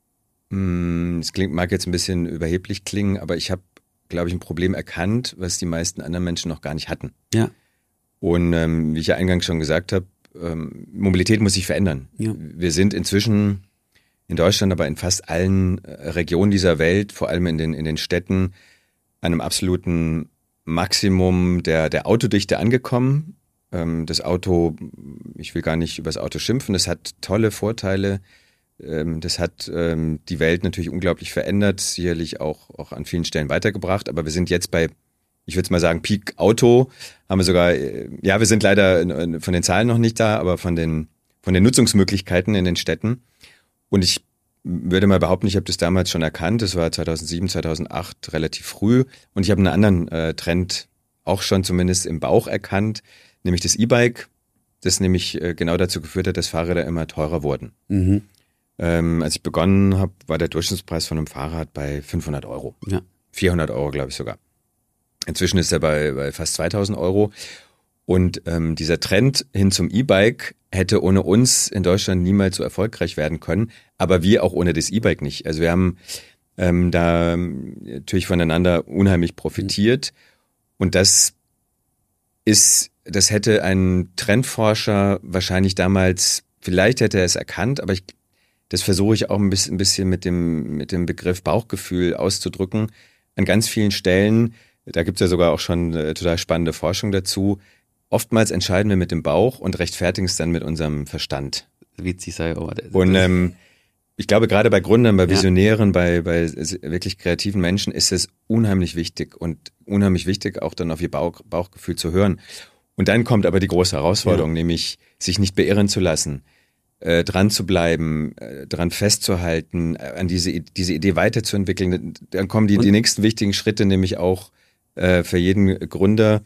Es klingt, mag jetzt ein bisschen überheblich klingen, aber ich habe, glaube ich, ein Problem erkannt, was die meisten anderen Menschen noch gar nicht hatten. Ja. Und ähm, wie ich ja eingangs schon gesagt habe, ähm, Mobilität muss sich verändern. Ja. Wir sind inzwischen in Deutschland, aber in fast allen äh, Regionen dieser Welt, vor allem in den, in den Städten, an einem absoluten Maximum der, der Autodichte angekommen. Ähm, das Auto, ich will gar nicht über das Auto schimpfen, das hat tolle Vorteile. Ähm, das hat ähm, die Welt natürlich unglaublich verändert, sicherlich auch, auch an vielen Stellen weitergebracht. Aber wir sind jetzt bei, ich würde mal sagen, Peak Auto, haben wir sogar, äh, ja, wir sind leider äh, von den Zahlen noch nicht da, aber von den, von den Nutzungsmöglichkeiten in den Städten. Und ich würde mal behaupten, ich habe das damals schon erkannt. Das war zweitausendsieben, zweitausendacht relativ früh. Und ich habe einen anderen äh, Trend auch schon zumindest im Bauch erkannt, nämlich das E-Bike, das nämlich äh, genau dazu geführt hat, dass Fahrräder immer teurer wurden. Mhm. Ähm, als ich begonnen habe, war der Durchschnittspreis von einem Fahrrad bei fünfhundert Euro. Ja. vierhundert Euro, glaube ich sogar. Inzwischen ist er bei, bei fast zweitausend Euro. Und ähm, dieser Trend hin zum E-Bike hätte ohne uns in Deutschland niemals so erfolgreich werden können, aber wir auch ohne das E-Bike nicht. Also wir haben ähm, da natürlich voneinander unheimlich profitiert und das ist, das hätte ein Trendforscher wahrscheinlich damals, vielleicht hätte er es erkannt, aber ich, das versuche ich auch ein bisschen, ein bisschen mit dem, mit dem Begriff Bauchgefühl auszudrücken. An ganz vielen Stellen, da gibt es ja sogar auch schon äh, total spannende Forschung dazu. Oftmals entscheiden wir mit dem Bauch und rechtfertigen es dann mit unserem Verstand. Witzig sei aber. Und ähm, ich glaube, gerade bei Gründern, bei Visionären, ja. bei, bei wirklich kreativen Menschen ist es unheimlich wichtig und unheimlich wichtig, auch dann auf ihr Bauch, Bauchgefühl zu hören. Und dann kommt aber die große Herausforderung, ja. nämlich sich nicht beirren zu lassen, äh, dran zu bleiben, äh, dran festzuhalten, äh, an diese, diese Idee weiterzuentwickeln. Dann kommen die, die nächsten wichtigen Schritte, nämlich auch äh, für jeden Gründer,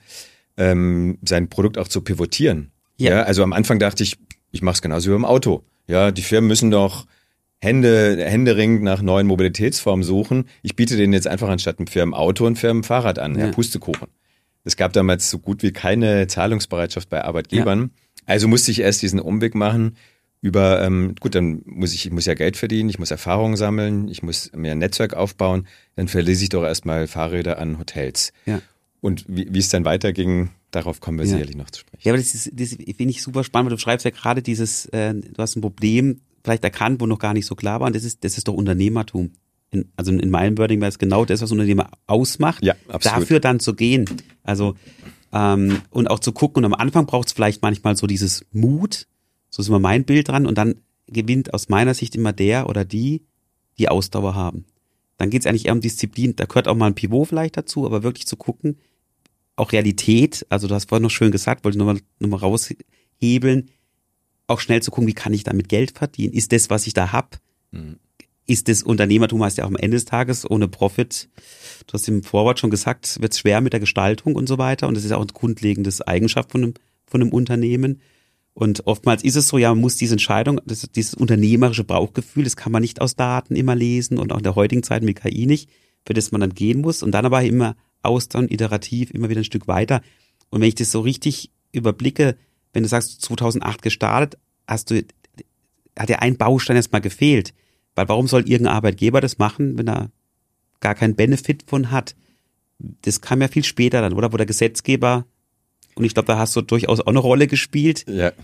Ähm, sein Produkt auch zu pivotieren. Ja. ja, also am Anfang dachte ich, ich mache es genauso wie beim Auto. Ja, die Firmen müssen doch Hände, händeringend nach neuen Mobilitätsformen suchen. Ich biete denen jetzt einfach anstatt einem Firmenauto ein Firmenfahrrad an, ja. Ja, Pustekuchen. Es gab damals so gut wie keine Zahlungsbereitschaft bei Arbeitgebern. Ja. Also musste ich erst diesen Umweg machen über, ähm, gut, dann muss ich, ich muss ja Geld verdienen, ich muss Erfahrungen sammeln, ich muss mir ein Netzwerk aufbauen, dann verlese ich doch erstmal Fahrräder an Hotels. Ja. Und wie, wie es dann weiterging, darauf kommen wir ja. sicherlich noch zu sprechen. Ja, aber das ist, das finde ich super spannend, weil du schreibst ja gerade dieses, äh, du hast ein Problem vielleicht erkannt, wo noch gar nicht so klar war, und das ist, das ist doch Unternehmertum. In, also in meinem Wording wäre es genau das, was Unternehmer ausmacht, ja, absolut. Dafür dann zu gehen. Also ähm, und auch zu gucken, und am Anfang braucht es vielleicht manchmal so dieses Mut, so ist immer mein Bild dran, und dann gewinnt aus meiner Sicht immer der oder die, die Ausdauer haben. Dann geht es eigentlich eher um Disziplin, da gehört auch mal ein Pivot vielleicht dazu, aber wirklich zu gucken, auch Realität, also du hast vorhin noch schön gesagt, wollte ich nochmal noch mal raushebeln, auch schnell zu gucken, wie kann ich damit Geld verdienen? Ist das, was ich da hab, mhm. ist das Unternehmertum, heißt ja auch am Ende des Tages ohne Profit, du hast im Vorwort schon gesagt, wird es schwer mit der Gestaltung und so weiter, und das ist auch eine grundlegende Eigenschaft von einem, von einem Unternehmen. Und oftmals ist es so, ja, man muss diese Entscheidung, das, dieses unternehmerische Bauchgefühl, das kann man nicht aus Daten immer lesen und auch in der heutigen Zeit mit K I nicht, für das man dann gehen muss, und dann aber immer Austern, iterativ, immer wieder ein Stück weiter. Und wenn ich das so richtig überblicke, wenn du sagst, zweitausendacht gestartet, hast du, hat ja ein Baustein erstmal gefehlt. Weil warum soll irgendein Arbeitgeber das machen, wenn er gar keinen Benefit von hat? Das kam ja viel später dann, oder? Wo der Gesetzgeber, und ich glaube, da hast du durchaus auch eine Rolle gespielt. Ja.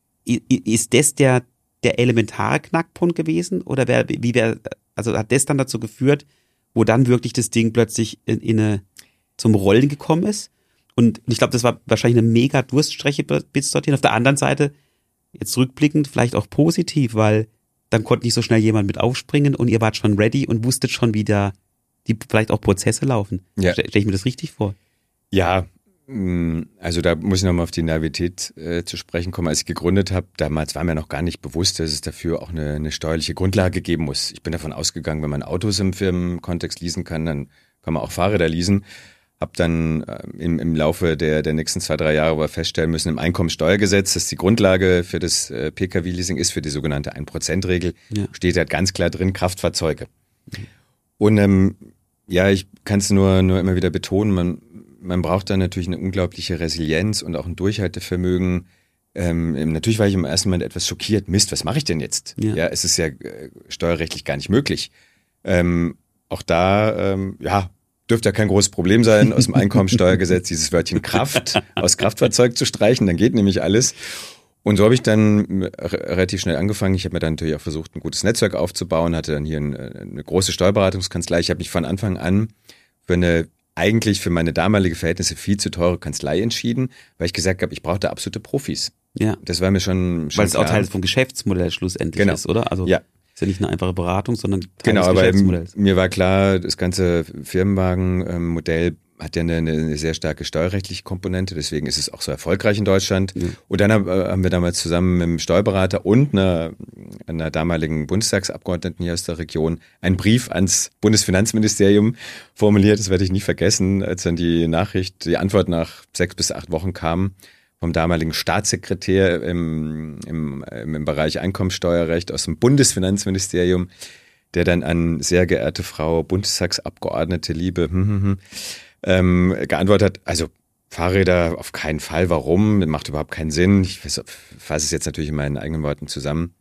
Ist das der, der elementare Knackpunkt gewesen? Oder wär, wie wär, also hat das dann dazu geführt, wo dann wirklich das Ding plötzlich in, in eine zum Rollen gekommen ist? Und ich glaube, das war wahrscheinlich eine mega Durststrecke bis dorthin. Auf der anderen Seite, jetzt rückblickend, vielleicht auch positiv, weil dann konnte nicht so schnell jemand mit aufspringen und ihr wart schon ready und wusstet schon, wie da die vielleicht auch Prozesse laufen. Ja. Stelle ich mir das richtig vor? Ja, also da muss ich nochmal auf die Naivität äh, zu sprechen kommen. Als ich gegründet habe, damals war mir noch gar nicht bewusst, dass es dafür auch eine, eine steuerliche Grundlage geben muss. Ich bin davon ausgegangen, wenn man Autos im Firmenkontext leasen kann, dann kann man auch Fahrräder leasen. Hab dann äh, im, im Laufe der, der nächsten zwei, drei Jahre aber feststellen müssen, im Einkommensteuergesetz, dass die Grundlage für das äh, P K W-Leasing ist, für die sogenannte ein Prozent Regel, ja. steht halt ganz klar drin, Kraftfahrzeuge. Mhm. Und ähm, ja, ich kann es nur, nur immer wieder betonen, man Man braucht dann natürlich eine unglaubliche Resilienz und auch ein Durchhaltevermögen. Ähm, natürlich war ich im ersten Moment etwas schockiert. Mist, was mache ich denn jetzt? Ja, ja es ist ja äh, steuerrechtlich gar nicht möglich. Ähm, auch da, ähm, ja, dürfte ja kein großes Problem sein, aus dem Einkommensteuergesetz dieses Wörtchen Kraft aus Kraftfahrzeug zu streichen, dann geht nämlich alles. Und so habe ich dann r- relativ schnell angefangen. Ich habe mir dann natürlich auch versucht, ein gutes Netzwerk aufzubauen, hatte dann hier ein, eine große Steuerberatungskanzlei. Ich habe mich von Anfang an für eine eigentlich für meine damalige Verhältnisse viel zu teure Kanzlei entschieden, weil ich gesagt habe, ich brauchte absolute Profis. Ja. Das war mir schon, schon Weil es klar. auch Teil vom Geschäftsmodell schlussendlich Genau. ist, oder? Also Ja. ist ja nicht eine einfache Beratung, sondern Teil Genau, des aber Geschäftsmodells. mir war klar, das ganze Firmenwagenmodell hat ja eine, eine sehr starke steuerrechtliche Komponente, deswegen ist es auch so erfolgreich in Deutschland. Ja. Und dann haben wir damals zusammen mit dem Steuerberater und einer, einer damaligen Bundestagsabgeordneten hier aus der Region einen Brief ans Bundesfinanzministerium formuliert. Das werde ich nie vergessen, als dann die Nachricht, die Antwort nach sechs bis acht Wochen kam vom damaligen Staatssekretär im, im, im Bereich Einkommensteuerrecht aus dem Bundesfinanzministerium, der dann an sehr geehrte Frau Bundestagsabgeordnete, liebe hm, hm, hm, ähm, geantwortet hat, also Fahrräder auf keinen Fall, warum, das macht überhaupt keinen Sinn. Ich fasse es jetzt natürlich in meinen eigenen Worten zusammen.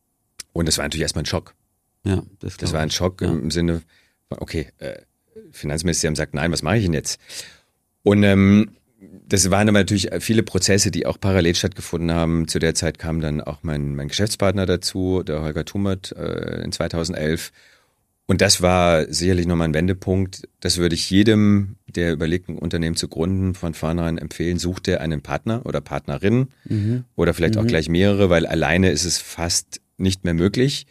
Und das war natürlich erstmal ein Schock. Ja, das, Das war ein Schock ja. im Sinne, okay, äh, Finanzministerium sagt nein, was mache ich denn jetzt? Und ähm, das waren aber natürlich viele Prozesse, die auch parallel stattgefunden haben. Zu der Zeit kam dann auch mein, mein Geschäftspartner dazu, der Holger Thumert, äh, in zweitausendelf. Und das war sicherlich nochmal ein Wendepunkt. Das würde ich jedem, der überlegt, ein Unternehmen zu gründen, von vornherein empfehlen. Such dir einen Partner oder Partnerin Mhm. oder vielleicht Mhm. auch gleich mehrere, weil alleine ist es fast nicht mehr möglich.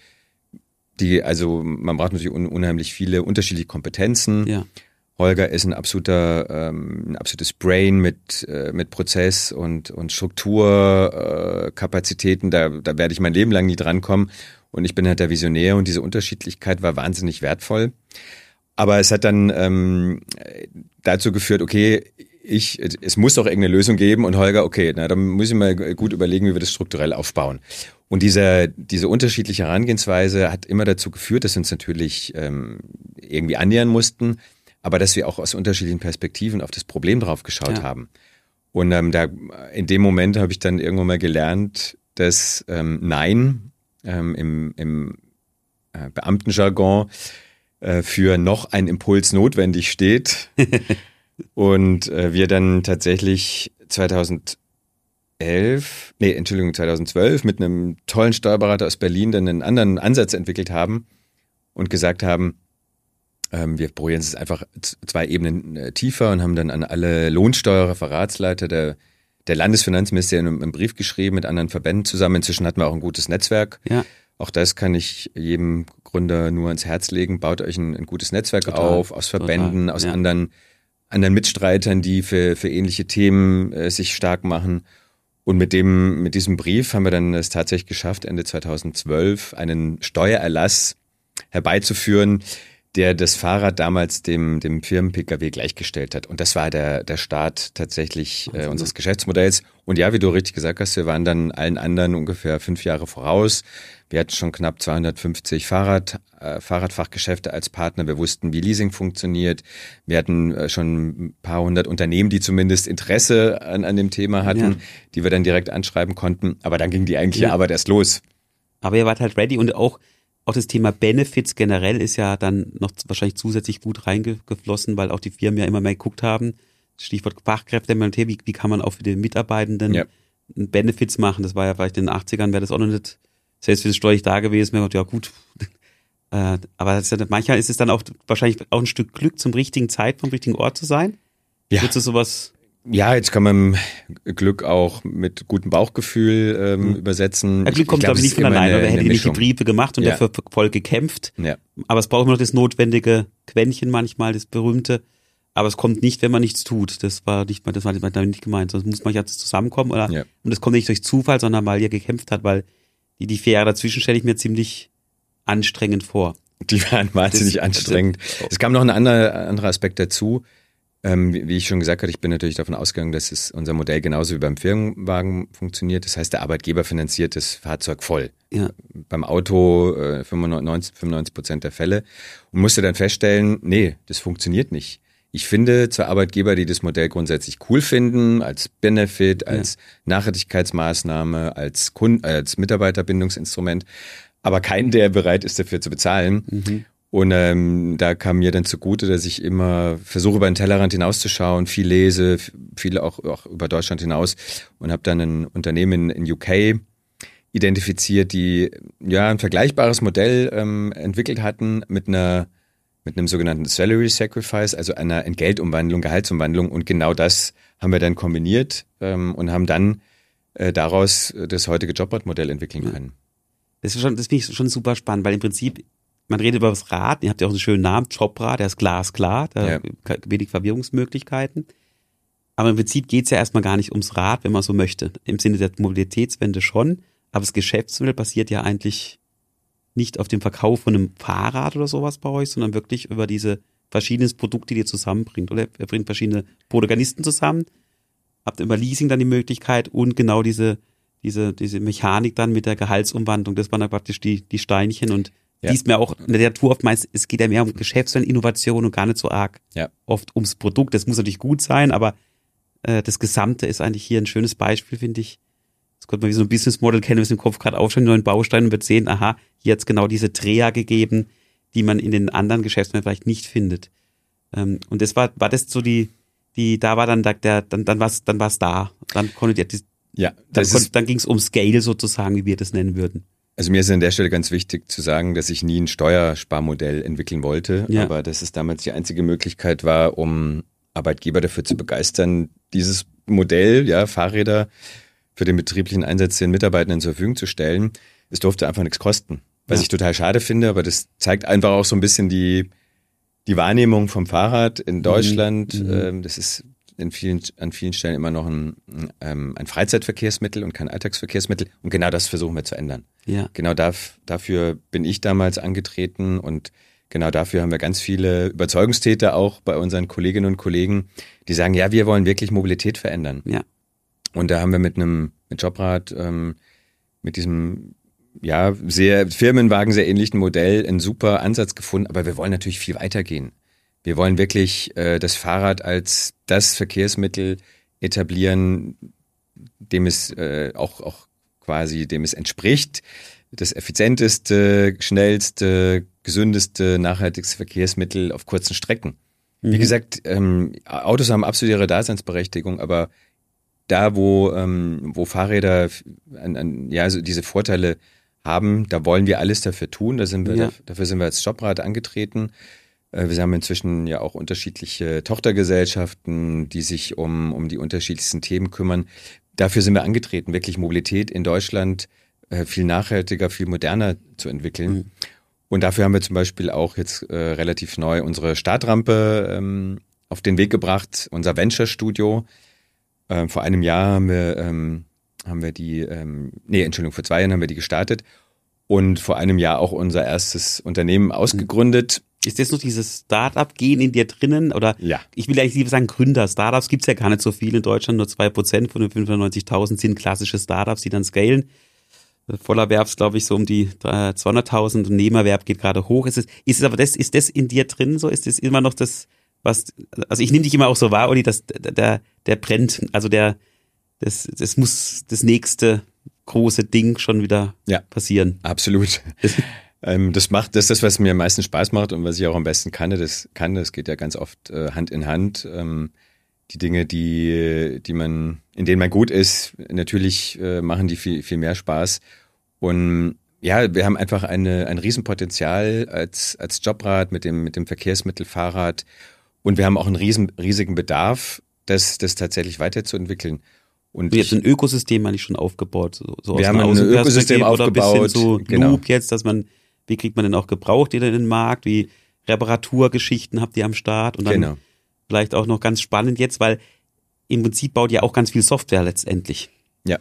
Die, also man braucht natürlich un- unheimlich viele unterschiedliche Kompetenzen. Ja. Holger ist ein absoluter, ähm, ein absolutes Brain mit äh, mit Prozess und und Strukturkapazitäten. Äh, Kapazitäten. da da werde ich mein Leben lang nie drankommen. Und ich bin halt der Visionär und diese Unterschiedlichkeit war wahnsinnig wertvoll. Aber es hat dann ähm, dazu geführt, okay, ich, es muss doch irgendeine Lösung geben und Holger, okay, na, dann muss ich mal gut überlegen, wie wir das strukturell aufbauen. Und diese, diese unterschiedliche Herangehensweise hat immer dazu geführt, dass wir uns natürlich ähm, irgendwie annähern mussten, aber dass wir auch aus unterschiedlichen Perspektiven auf das Problem drauf geschaut Ja. haben. Und ähm, da in dem Moment habe ich dann irgendwann mal gelernt, dass ähm, Nein ähm, im, im äh, Beamtenjargon äh, für noch ein Impuls notwendig steht. Und äh, wir dann tatsächlich zweitausendelf, nee, Entschuldigung, zweitausendzwölf mit einem tollen Steuerberater aus Berlin dann einen anderen Ansatz entwickelt haben und gesagt haben, ähm, wir probieren es einfach z- zwei Ebenen äh, tiefer und haben dann an alle Lohnsteuerreferatsleiter der, der Landesfinanzministerien einen Brief geschrieben mit anderen Verbänden zusammen. Inzwischen hatten wir auch ein gutes Netzwerk. Ja. Auch das kann ich jedem Gründer nur ans Herz legen. Baut euch ein, ein gutes Netzwerk Total, auf, aus Verbänden, total, aus ja. anderen, anderen Mitstreitern, die für, für ähnliche Themen äh, sich stark machen. Und mit dem, mit diesem Brief haben wir dann es tatsächlich geschafft, Ende zweitausendzwölf einen Steuererlass herbeizuführen, der das Fahrrad damals dem, dem Firmen-P K W gleichgestellt hat. Und das war der, der Start tatsächlich äh, unseres Geschäftsmodells. Und ja, wie du richtig gesagt hast, wir waren dann allen anderen ungefähr fünf Jahre voraus. Wir hatten schon knapp zweihundertfünfzig Fahrrad, äh, Fahrradfachgeschäfte als Partner. Wir wussten, wie Leasing funktioniert. Wir hatten äh, schon ein paar hundert Unternehmen, die zumindest Interesse an, an dem Thema hatten, Ja. die wir dann direkt anschreiben konnten. Aber dann ging die eigentliche Ja. Arbeit erst los. Aber ihr wart halt ready und auch, auch das Thema Benefits generell ist ja dann noch wahrscheinlich zusätzlich gut reingeflossen, weil auch die Firmen ja immer mehr geguckt haben. Stichwort Fachkräftemangel, wie, wie kann man auch für die Mitarbeitenden Ja. Benefits machen? Das war ja vielleicht in den achtzigern, wäre das auch noch nicht selbst für das steuerlich da gewesen. Wäre ja gut. Äh, aber das ist ja, manchmal ist es dann auch wahrscheinlich auch ein Stück Glück, zum richtigen Zeit, vom richtigen Ort zu sein. Ja. Würdest du sowas? Ja, jetzt kann man Glück auch mit gutem Bauchgefühl ähm, Mhm. übersetzen. Ja, Glück kommt, glaube ich, es nicht ist von immer alleine. eine- Wer hätte eine nicht die Mischung. Briefe gemacht und Ja. dafür voll gekämpft. Ja. Aber es braucht immer noch das notwendige Quäntchen manchmal, das berühmte. Aber es kommt nicht, wenn man nichts tut. Das war nicht, das war damit nicht gemeint. Sonst muss man ja zusammenkommen. Oder? Ja. Und das kommt nicht durch Zufall, sondern weil ihr gekämpft hat, weil die, die vier Jahre dazwischen stelle ich mir ziemlich anstrengend vor. Die waren wahnsinnig Das- anstrengend. das- Es kam noch ein anderer, anderer Aspekt dazu. Ähm, wie, wie ich schon gesagt hatte, ich bin natürlich davon ausgegangen, dass es unser Modell genauso wie beim Firmenwagen funktioniert. Das heißt, der Arbeitgeber finanziert das Fahrzeug voll. Ja. Beim Auto äh, fünfundneunzig, fünfundneunzig Prozent der Fälle. Und musste dann feststellen, nee, das funktioniert nicht. Ich finde zwar Arbeitgeber, die das Modell grundsätzlich cool finden, als Benefit, als Nachhaltigkeitsmaßnahme, als Kund, als Mitarbeiterbindungsinstrument, aber keinen, der bereit ist, dafür zu bezahlen. Mhm. Und ähm, da kam mir dann zugute, dass ich immer versuche, über den Tellerrand hinauszuschauen, viel lese, viel auch, auch über Deutschland hinaus und habe dann ein Unternehmen in, in U K identifiziert, die ja ein vergleichbares Modell ähm, entwickelt hatten mit einer mit einem sogenannten Salary Sacrifice, also einer Entgeltumwandlung, Gehaltsumwandlung. Und genau das haben wir dann kombiniert ähm, und haben dann äh, daraus das heutige Jobrad-Modell entwickeln können. Das ist schon, das finde ich schon super spannend, weil im Prinzip man redet über das Rad, ihr habt ja auch einen schönen Namen, Jobrad, der ist glasklar, da Ja. wenig Verwirrungsmöglichkeiten. Aber im Prinzip geht's ja erstmal gar nicht ums Rad, wenn man so möchte. Im Sinne der Mobilitätswende schon, aber das Geschäftsmodell basiert ja eigentlich nicht auf dem Verkauf von einem Fahrrad oder sowas bei euch, sondern wirklich über diese verschiedenen Produkte, die ihr zusammenbringt. Oder ihr bringt verschiedene Protagonisten zusammen, habt über Leasing dann die Möglichkeit und genau diese, diese, diese Mechanik dann mit der Gehaltsumwandlung. Das waren dann praktisch die, die Steinchen und Ja. siehst mir auch in der Tour oftmals, es geht ja mehr um Geschäftsmodell, Innovation und gar nicht so arg Ja. oft ums Produkt. Das muss natürlich gut sein, aber äh, das Gesamte ist eigentlich hier ein schönes Beispiel, finde ich. Jetzt könnte man wie so ein Business Model kennen, wir sind im Kopf gerade aufstellen, neuen Baustein und wird sehen, aha, hier hat es genau diese Dreher gegeben, die man in den anderen Geschäftsmodellen vielleicht nicht findet. Ähm, und das war, war das so die, die, da war dann der, der dann, dann war's, dann war's da. Dann konntet ihr, das, Ja, dann, das konnt, ist, dann ging es um Scale sozusagen, wie wir das nennen würden. also mir ist an der Stelle ganz wichtig zu sagen, dass ich nie ein Steuersparmodell entwickeln wollte, Ja. aber dass es damals die einzige Möglichkeit war, um Arbeitgeber dafür zu begeistern, dieses Modell, ja, Fahrräder für den betrieblichen Einsatz den Mitarbeitenden zur Verfügung zu stellen. Es durfte einfach nichts kosten, was Ja. ich total schade finde, aber das zeigt einfach auch so ein bisschen die, die Wahrnehmung vom Fahrrad in Deutschland. Mhm. Ähm, das ist in vielen, an vielen Stellen immer noch ein, ähm, ein Freizeitverkehrsmittel und kein Alltagsverkehrsmittel. Und genau das versuchen wir zu ändern. Ja. Genau darf, dafür bin ich damals angetreten und genau dafür haben wir ganz viele Überzeugungstäter auch bei unseren Kolleginnen und Kollegen, die sagen, ja, wir wollen wirklich Mobilität verändern. Ja. Und da haben wir mit einem mit Jobrad, ähm, mit diesem ja sehr Firmenwagen sehr ähnlichen Modell einen super Ansatz gefunden, aber wir wollen natürlich viel weiter gehen. Wir wollen wirklich äh, das Fahrrad als das Verkehrsmittel etablieren, dem es äh, auch auch quasi dem es entspricht, das effizienteste, schnellste, gesündeste, nachhaltigste Verkehrsmittel auf kurzen Strecken. Wie Mhm. gesagt, ähm, Autos haben absolut ihre Daseinsberechtigung, aber da, wo, ähm, wo Fahrräder an, an, ja, so diese Vorteile haben, da wollen wir alles dafür tun. Da sind wir, Ja. Dafür sind wir als Jobrad angetreten. Äh, wir haben inzwischen ja auch unterschiedliche Tochtergesellschaften, die sich um, um die unterschiedlichsten Themen kümmern. Dafür sind wir angetreten, wirklich Mobilität in Deutschland äh, viel nachhaltiger, viel moderner zu entwickeln. Mhm. Und dafür haben wir zum Beispiel auch jetzt äh, relativ neu unsere Startrampe ähm, auf den Weg gebracht, unser Venture-Studio. Ähm, vor einem Jahr haben wir, ähm, haben wir die, ähm, nee, Entschuldigung, vor zwei Jahren haben wir die gestartet und vor einem Jahr auch unser erstes Unternehmen ausgegründet. Ist das noch dieses Start-up-Gehen in dir drinnen? Oder Ja. ich will eigentlich lieber sagen Gründer. Startups gibt's ja gar nicht so viel in Deutschland. Nur zwei Prozent von den fünfhundertneunzigtausend sind klassische Startups, die dann scalen. Vollerwerbs, glaube ich, so um die zweihunderttausend und Nebenerwerb geht gerade hoch. Ist es, ist es aber das, ist das in dir drin so? Ist das immer noch das, was, also ich nehme dich immer auch so wahr, Olli, dass der, der brennt, also der, das, das muss das nächste große Ding schon wieder Ja. passieren. Absolut. ähm, das macht, das ist das, was mir am meisten Spaß macht und was ich auch am besten kann. Das kann, das geht ja ganz oft äh, Hand in Hand. Ähm, die Dinge, die, die man, in denen man gut ist, natürlich äh, machen die viel, viel mehr Spaß. Und ja, wir haben einfach eine, ein Riesenpotenzial als, als Jobrad mit dem, mit dem Verkehrsmittel Fahrrad. Und wir haben auch einen riesen, riesigen Bedarf, das, das tatsächlich weiterzuentwickeln. Und Und jetzt ein Ökosystem eigentlich schon aufgebaut. So, so Wir aus haben einer ein Außenperspektive Ökosystem oder ein bisschen aufgebaut, so genau. Loop jetzt, dass man, wie kriegt man denn auch gebraucht, jeder in den Markt, wie Reparaturgeschichten habt ihr am Start und dann genau. vielleicht auch noch ganz spannend jetzt, weil im Prinzip baut ihr auch ganz viel Software letztendlich. Ja.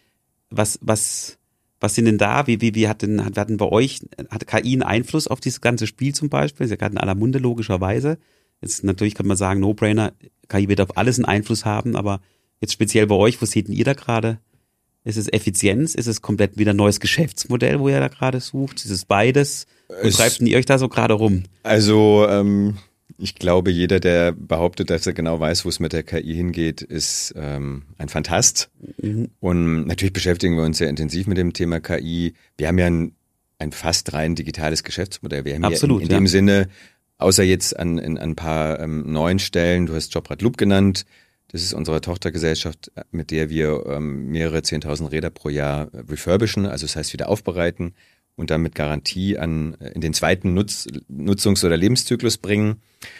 Was, was, was sind denn da? Wie, wie, wie hat denn, hat, hatten bei euch, hat K I einen Einfluss auf dieses ganze Spiel zum Beispiel? Das ist ja gerade in aller Munde logischerweise. Jetzt natürlich kann man sagen, No-Brainer, K I wird auf alles einen Einfluss haben, aber jetzt speziell bei euch, wo seht denn ihr da gerade? Ist es Effizienz? Ist es komplett wieder ein neues Geschäftsmodell, wo ihr da gerade sucht? Ist es beides? Wo Es- treibt denn ihr euch da so gerade rum? Also ähm, ich glaube, jeder, der behauptet, dass er genau weiß, wo es mit der K I hingeht, ist ähm, ein Phantast. Mhm. Und natürlich beschäftigen wir uns sehr intensiv mit dem Thema K I. Wir haben ja ein, ein fast rein digitales Geschäftsmodell. Wir haben Absolut, hier in, in ja. dem Sinne, außer jetzt an, in, an ein paar ähm, neuen Stellen, du hast Jobrad Loop genannt, das ist unsere Tochtergesellschaft, mit der wir ähm, mehrere zehntausend Räder pro Jahr refurbischen, also das heißt wieder aufbereiten und dann mit Garantie an in den zweiten Nutz, Nutzungs- oder Lebenszyklus bringen.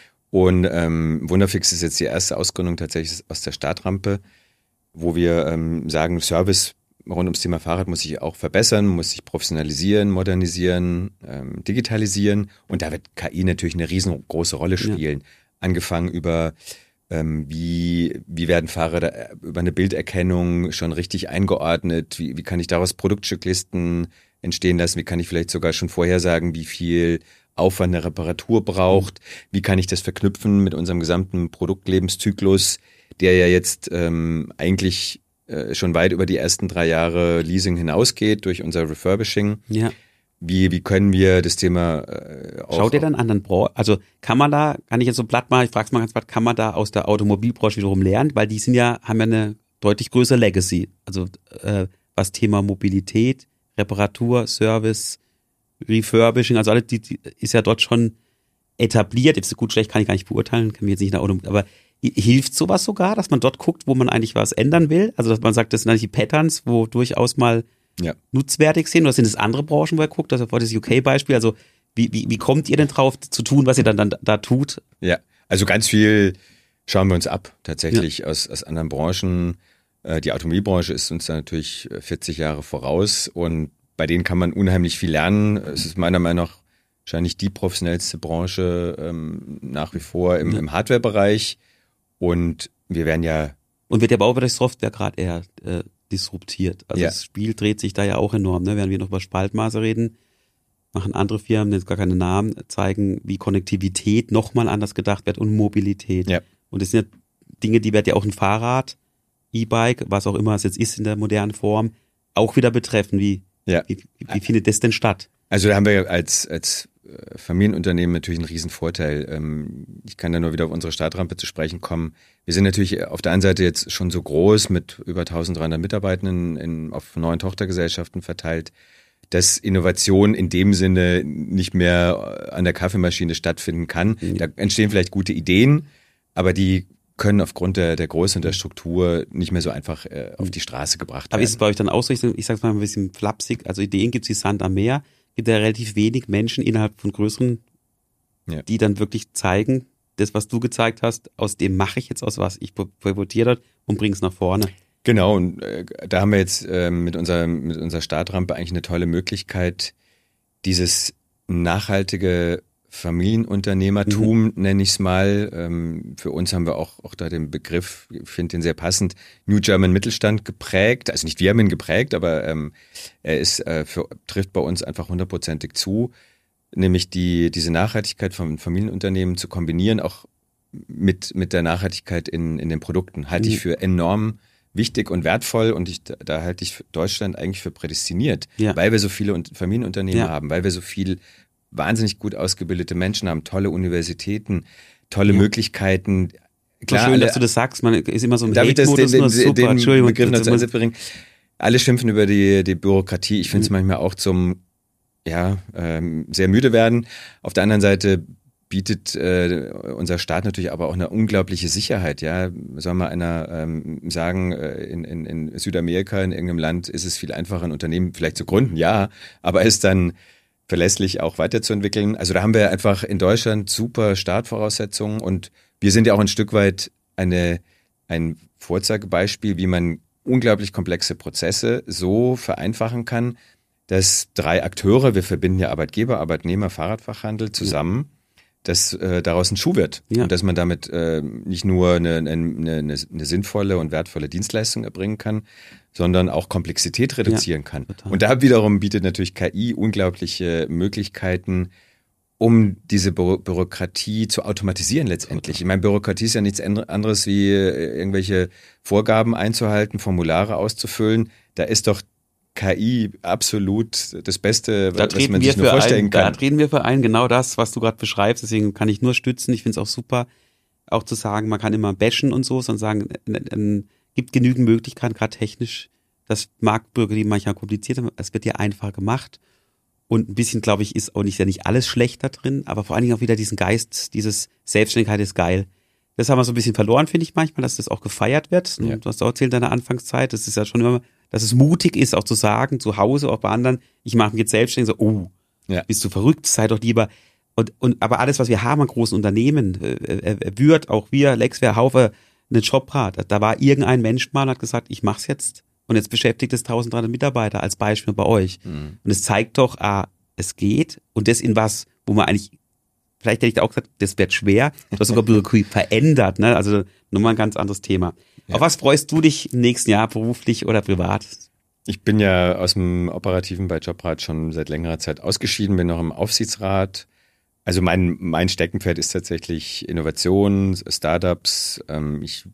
Und ähm, Wunderfix ist jetzt die erste Ausgründung tatsächlich aus der Startrampe, wo wir ähm, sagen, Service rund ums Thema Fahrrad muss sich auch verbessern, muss sich professionalisieren, modernisieren, ähm, digitalisieren. Und da wird K I natürlich eine riesengroße Rolle spielen. Ja. Angefangen über ähm, wie, wie werden Fahrräder über eine Bilderkennung schon richtig eingeordnet, wie, wie kann ich daraus Produktstücklisten entstehen lassen, wie kann ich vielleicht sogar schon vorhersagen, wie viel Aufwand eine Reparatur braucht, wie kann ich das verknüpfen mit unserem gesamten Produktlebenszyklus, der ja jetzt ähm, eigentlich äh, schon weit über die ersten drei Jahre Leasing hinausgeht durch unser Refurbishing. Ja. Wie, wie können wir das Thema äh, auch... Schaut ihr dann anderen Branchen, also kann man da, kann ich jetzt so platt machen, ich frage es mal ganz platt, kann man da aus der Automobilbranche wiederum lernen, weil die sind ja, haben ja eine deutlich größere Legacy, also äh, was Thema Mobilität, Reparatur, Service, Refurbishing, also alles, die, die ist ja dort schon etabliert, jetzt gut, schlecht kann ich gar nicht beurteilen, kann mir jetzt nicht in der Automobil, aber hilft sowas sogar, dass man dort guckt, wo man eigentlich was ändern will, also dass man sagt, das sind eigentlich die Patterns, wo durchaus mal ja. nutzwertig sind, oder sind es andere Branchen, wo ihr guckt, also vor das U K-Beispiel, also wie, wie, wie kommt ihr denn drauf zu tun, was ihr dann, dann da tut? Ja, also ganz viel schauen wir uns ab, tatsächlich ja. aus, aus anderen Branchen. Die Automobilbranche ist uns da natürlich vierzig Jahre voraus und bei denen kann man unheimlich viel lernen. Es ist meiner Meinung nach wahrscheinlich die professionellste Branche ähm, nach wie vor im, ja. im Hardware-Bereich und wir werden ja... Und wird der Baubereich Software gerade eher äh, disruptiert. Also ja. das Spiel dreht sich da ja auch enorm. Ne? Während wir noch über Spaltmaße reden, machen andere Firmen, jetzt gar keine Namen, zeigen, wie Konnektivität nochmal anders gedacht wird und Mobilität. Ja. Und das sind ja Dinge, die wird ja auch ein Fahrrad, E-Bike, was auch immer es jetzt ist in der modernen Form, auch wieder betreffen. Wie, ja. wie, wie findet das denn statt? Also da haben wir als, als Familienunternehmen natürlich einen riesen Vorteil. Ich kann da nur wieder auf unsere Startrampe zu sprechen kommen. Wir sind natürlich auf der einen Seite jetzt schon so groß mit über eintausenddreihundert Mitarbeitenden in, auf neun Tochtergesellschaften verteilt, dass Innovation in dem Sinne nicht mehr an der Kaffeemaschine stattfinden kann. Mhm. Da entstehen vielleicht gute Ideen, aber die können aufgrund der, der Größe und der Struktur nicht mehr so einfach äh, auf die Straße gebracht werden. Aber ist es bei euch dann auch so, ich, ich sag's mal ein bisschen flapsig, also Ideen gibt's wie Sand am Meer, gibt ja relativ wenig Menschen innerhalb von größeren, ja. die dann wirklich zeigen, das, was du gezeigt hast, aus dem mache ich jetzt aus was, ich pivotiere das und bring's nach vorne. Genau, und äh, da haben wir jetzt äh, mit, unserer, mit unserer Startrampe eigentlich eine tolle Möglichkeit, dieses nachhaltige Familienunternehmertum, mhm. nenne ich es mal. Ähm, für uns haben wir auch, auch da den Begriff, ich finde den sehr passend, New German Mittelstand geprägt. Also nicht wir haben ihn geprägt, aber ähm, er ist äh, für, trifft bei uns einfach hundertprozentig zu. Nämlich die diese Nachhaltigkeit von Familienunternehmen zu kombinieren, auch mit mit der Nachhaltigkeit in in den Produkten, halte mhm. ich für enorm wichtig und wertvoll und ich, da halte ich Deutschland eigentlich für prädestiniert, ja. weil wir so viele Familienunternehmen ja. haben, weil wir so viel wahnsinnig gut ausgebildete Menschen haben, tolle Universitäten, tolle ja. Möglichkeiten. Klar, schön, alle, dass du das sagst, man ist immer so im Hate-Modus, den, den, den, den Begriff noch zu Ende bringen. Alle schimpfen über die, die Bürokratie. Ich finde es mhm. manchmal auch zum ja ähm, sehr müde werden. Auf der anderen Seite bietet äh, unser Staat natürlich aber auch eine unglaubliche Sicherheit. Ja, soll mal einer ähm, sagen, äh, in, in, in Südamerika, in irgendeinem Land ist es viel einfacher, ein Unternehmen vielleicht zu gründen, ja, aber ist dann verlässlich auch weiterzuentwickeln. Also da haben wir einfach in Deutschland super Startvoraussetzungen und wir sind ja auch ein Stück weit eine, ein Vorzeigebeispiel, wie man unglaublich komplexe Prozesse so vereinfachen kann, dass drei Akteure, wir verbinden ja Arbeitgeber, Arbeitnehmer, Fahrradfachhandel zusammen, dass äh, daraus ein Schuh wird ja. und dass man damit äh, nicht nur eine, eine, eine, eine sinnvolle und wertvolle Dienstleistung erbringen kann, sondern auch Komplexität reduzieren ja, kann. Total. Und da wiederum bietet natürlich K I unglaubliche Möglichkeiten, um diese Bü- Bürokratie zu automatisieren letztendlich. Total. Ich meine, Bürokratie ist ja nichts anderes wie irgendwelche Vorgaben einzuhalten, Formulare auszufüllen. Da ist doch K I absolut das Beste, da was man sich nur vorstellen ein, kann. Da treten wir für ein, genau das, was du gerade beschreibst. Deswegen kann ich nur stützen. Ich finde es auch super, auch zu sagen, man kann immer bashen und so, sondern sagen, es gibt genügend Möglichkeiten, gerade technisch. Das mag Bürokratie manchmal kompliziert, es wird ja einfach gemacht. Und ein bisschen, glaube ich, ist auch nicht, ja nicht alles schlecht da drin, aber vor allen Dingen auch wieder diesen Geist, dieses Selbstständigkeit ist geil. Das haben wir so ein bisschen verloren, finde ich manchmal, dass das auch gefeiert wird. Ja. Du hast auch erzählt in deiner Anfangszeit, das ist ja schon immer, dass es mutig ist, auch zu sagen, zu Hause, auch bei anderen, ich mache mich jetzt selbstständig, so, oh, ja. bist du verrückt, sei doch lieber. Und, und, aber alles, was wir haben an großen Unternehmen, äh, äh, Würth, auch wir, Lexware, Haufe, eine Jobrat, da war irgendein Mensch mal und hat gesagt, ich mach's jetzt. Und jetzt beschäftigt es eintausenddreihundert Mitarbeiter als Beispiel bei euch. Mhm. Und es zeigt doch, ah, es geht. Und das in was, wo man eigentlich, vielleicht hätte ich da auch gesagt, das wird schwer. Du hast sogar Bürokratie verändert, ne? Also nochmal ein ganz anderes Thema. Ja. Auf was freust du dich im nächsten Jahr, beruflich oder privat? Ich bin ja aus dem Operativen bei Jobrat schon seit längerer Zeit ausgeschieden, bin noch im Aufsichtsrat. Also mein, mein Steckenpferd ist tatsächlich Innovation, Startups. Ich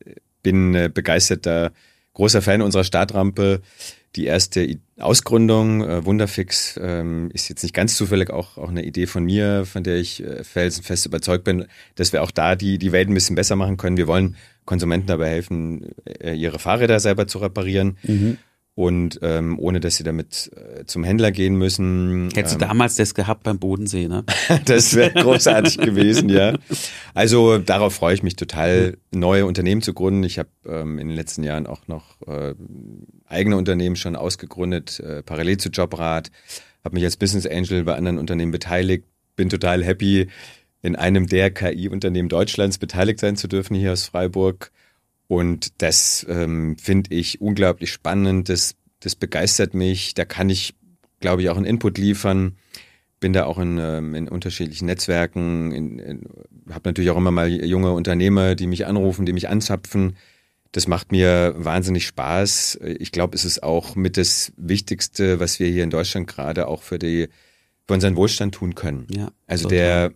bin begeisterter großer Fan unserer Startrampe. Die erste Ausgründung, äh, Wunderfix, ähm, ist jetzt nicht ganz zufällig auch, auch eine Idee von mir, von der ich äh, felsenfest überzeugt bin, dass wir auch da die, die Welt ein bisschen besser machen können. Wir wollen Konsumenten dabei helfen, äh, ihre Fahrräder selber zu reparieren. Mhm. Und ähm, ohne, dass sie damit äh, zum Händler gehen müssen. Hättest ähm, du damals das gehabt beim Bodensee, ne? Das wäre großartig gewesen, ja. Also darauf freue ich mich total, neue Unternehmen zu gründen. Ich habe ähm, in den letzten Jahren auch noch äh, eigene Unternehmen schon ausgegründet, äh, parallel zu Jobrat. Habe mich als Business Angel bei anderen Unternehmen beteiligt. Bin total happy, in einem der K I-Unternehmen Deutschlands beteiligt sein zu dürfen, hier aus Freiburg. Und das ähm, finde ich unglaublich spannend, das, das begeistert mich, da kann ich, glaube ich, auch einen Input liefern, bin da auch in, ähm, in unterschiedlichen Netzwerken, in, in, habe natürlich auch immer mal junge Unternehmer, die mich anrufen, die mich anzapfen, das macht mir wahnsinnig Spaß. Ich glaube, es ist auch mit das Wichtigste, was wir hier in Deutschland gerade auch für, die, für unseren Wohlstand tun können. Ja, also total. der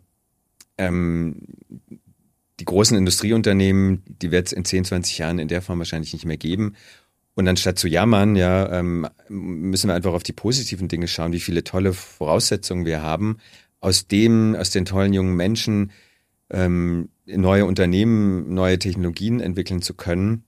ähm, Die großen Industrieunternehmen, die wird es in zehn, zwanzig Jahren in der Form wahrscheinlich nicht mehr geben. Und anstatt zu jammern, ja, ähm, müssen wir einfach auf die positiven Dinge schauen, wie viele tolle Voraussetzungen wir haben, aus dem, aus den tollen jungen Menschen ähm, neue Unternehmen, neue Technologien entwickeln zu können,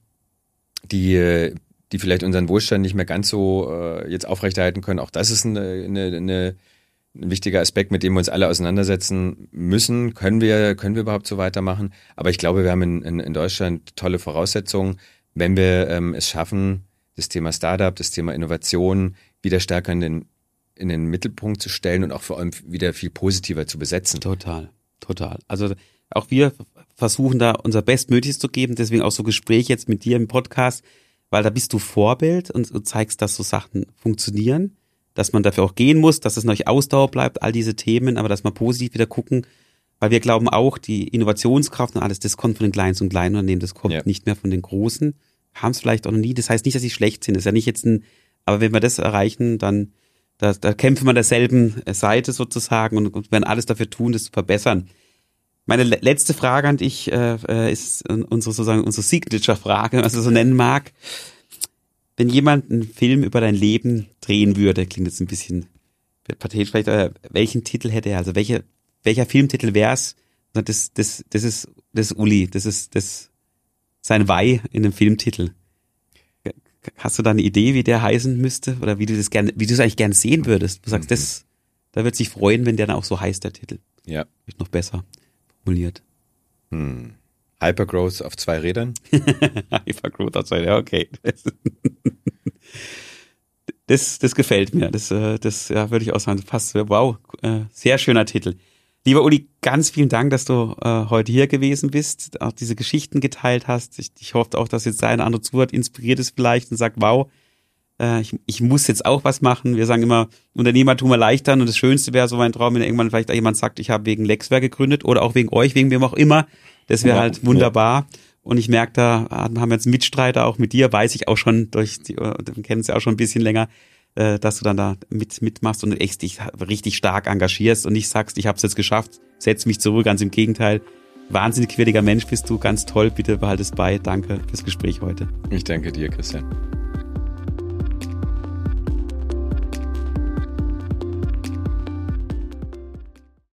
die, die vielleicht unseren Wohlstand nicht mehr ganz so äh, jetzt aufrechterhalten können. Auch das ist eine, eine, eine ein wichtiger Aspekt, mit dem wir uns alle auseinandersetzen müssen. Können wir, können wir überhaupt so weitermachen? Aber ich glaube, wir haben in, in, in Deutschland tolle Voraussetzungen, wenn wir ähm, es schaffen, das Thema Startup, das Thema Innovation wieder stärker in den, in den Mittelpunkt zu stellen und auch vor allem wieder viel positiver zu besetzen. Total, total. Also auch wir versuchen da unser Bestmögliches zu geben, deswegen auch so Gespräche jetzt mit dir im Podcast, weil da bist du Vorbild und, und zeigst, dass so Sachen funktionieren, dass man dafür auch gehen muss, dass es noch Ausdauer bleibt, all diese Themen, aber dass wir positiv wieder gucken, weil wir glauben auch, die Innovationskraft und alles, das kommt von den kleinen und kleinen Unternehmen, das kommt ja. nicht mehr von den großen, haben es vielleicht auch noch nie, das heißt nicht, dass sie schlecht sind, das ist ja nicht jetzt ein, aber wenn wir das erreichen, dann da, da kämpfen wir an derselben Seite sozusagen und, und werden alles dafür tun, das zu verbessern. Meine letzte Frage an dich äh, ist unsere sozusagen unsere Signature-Frage, was du so nennen mag. Wenn jemand einen Film über dein Leben drehen würde, klingt jetzt ein bisschen pathetisch vielleicht, aber welchen Titel hätte er? Also welche, welcher Filmtitel wär's? Das, das, das ist, das ist Uli, das ist, das sein Weih in einem Filmtitel. Hast du da eine Idee, wie der heißen müsste? Oder wie du das gerne, wie du es eigentlich gerne sehen würdest? Du sagst, mhm. das, da wird sich freuen, wenn der dann auch so heißt, der Titel. Ja. Vielleicht noch besser formuliert. Hm. Hypergrowth auf zwei Rädern? Hypergrowth auf zwei Rädern, okay. Das, das gefällt mir. Das, das ja, würde ich auch sagen, das passt. Wow, sehr schöner Titel. Lieber Uli, ganz vielen Dank, dass du äh, heute hier gewesen bist, auch diese Geschichten geteilt hast. Ich, ich hoffe auch, dass jetzt der eine oder andere zuhört, inspiriert ist vielleicht und sagt, wow, äh, ich, ich muss jetzt auch was machen. Wir sagen immer, Unternehmertum erleichtern und das Schönste wäre so mein Traum, wenn irgendwann vielleicht auch jemand sagt, ich habe wegen Lexware gegründet oder auch wegen euch, wegen wem auch immer. Das wäre ja, halt wunderbar. Ja. Und ich merke, da haben wir jetzt einen Mitstreiter, auch mit dir, weiß ich auch schon, durch die, wir kennen es ja auch schon ein bisschen länger, dass du dann da mit mitmachst und echt dich richtig stark engagierst und nicht sagst, ich habe es jetzt geschafft, setz mich zurück, ganz im Gegenteil. Wahnsinnig quirliger Mensch bist du, ganz toll, bitte behalte es bei. Danke fürs Gespräch heute. Ich danke dir, Christian.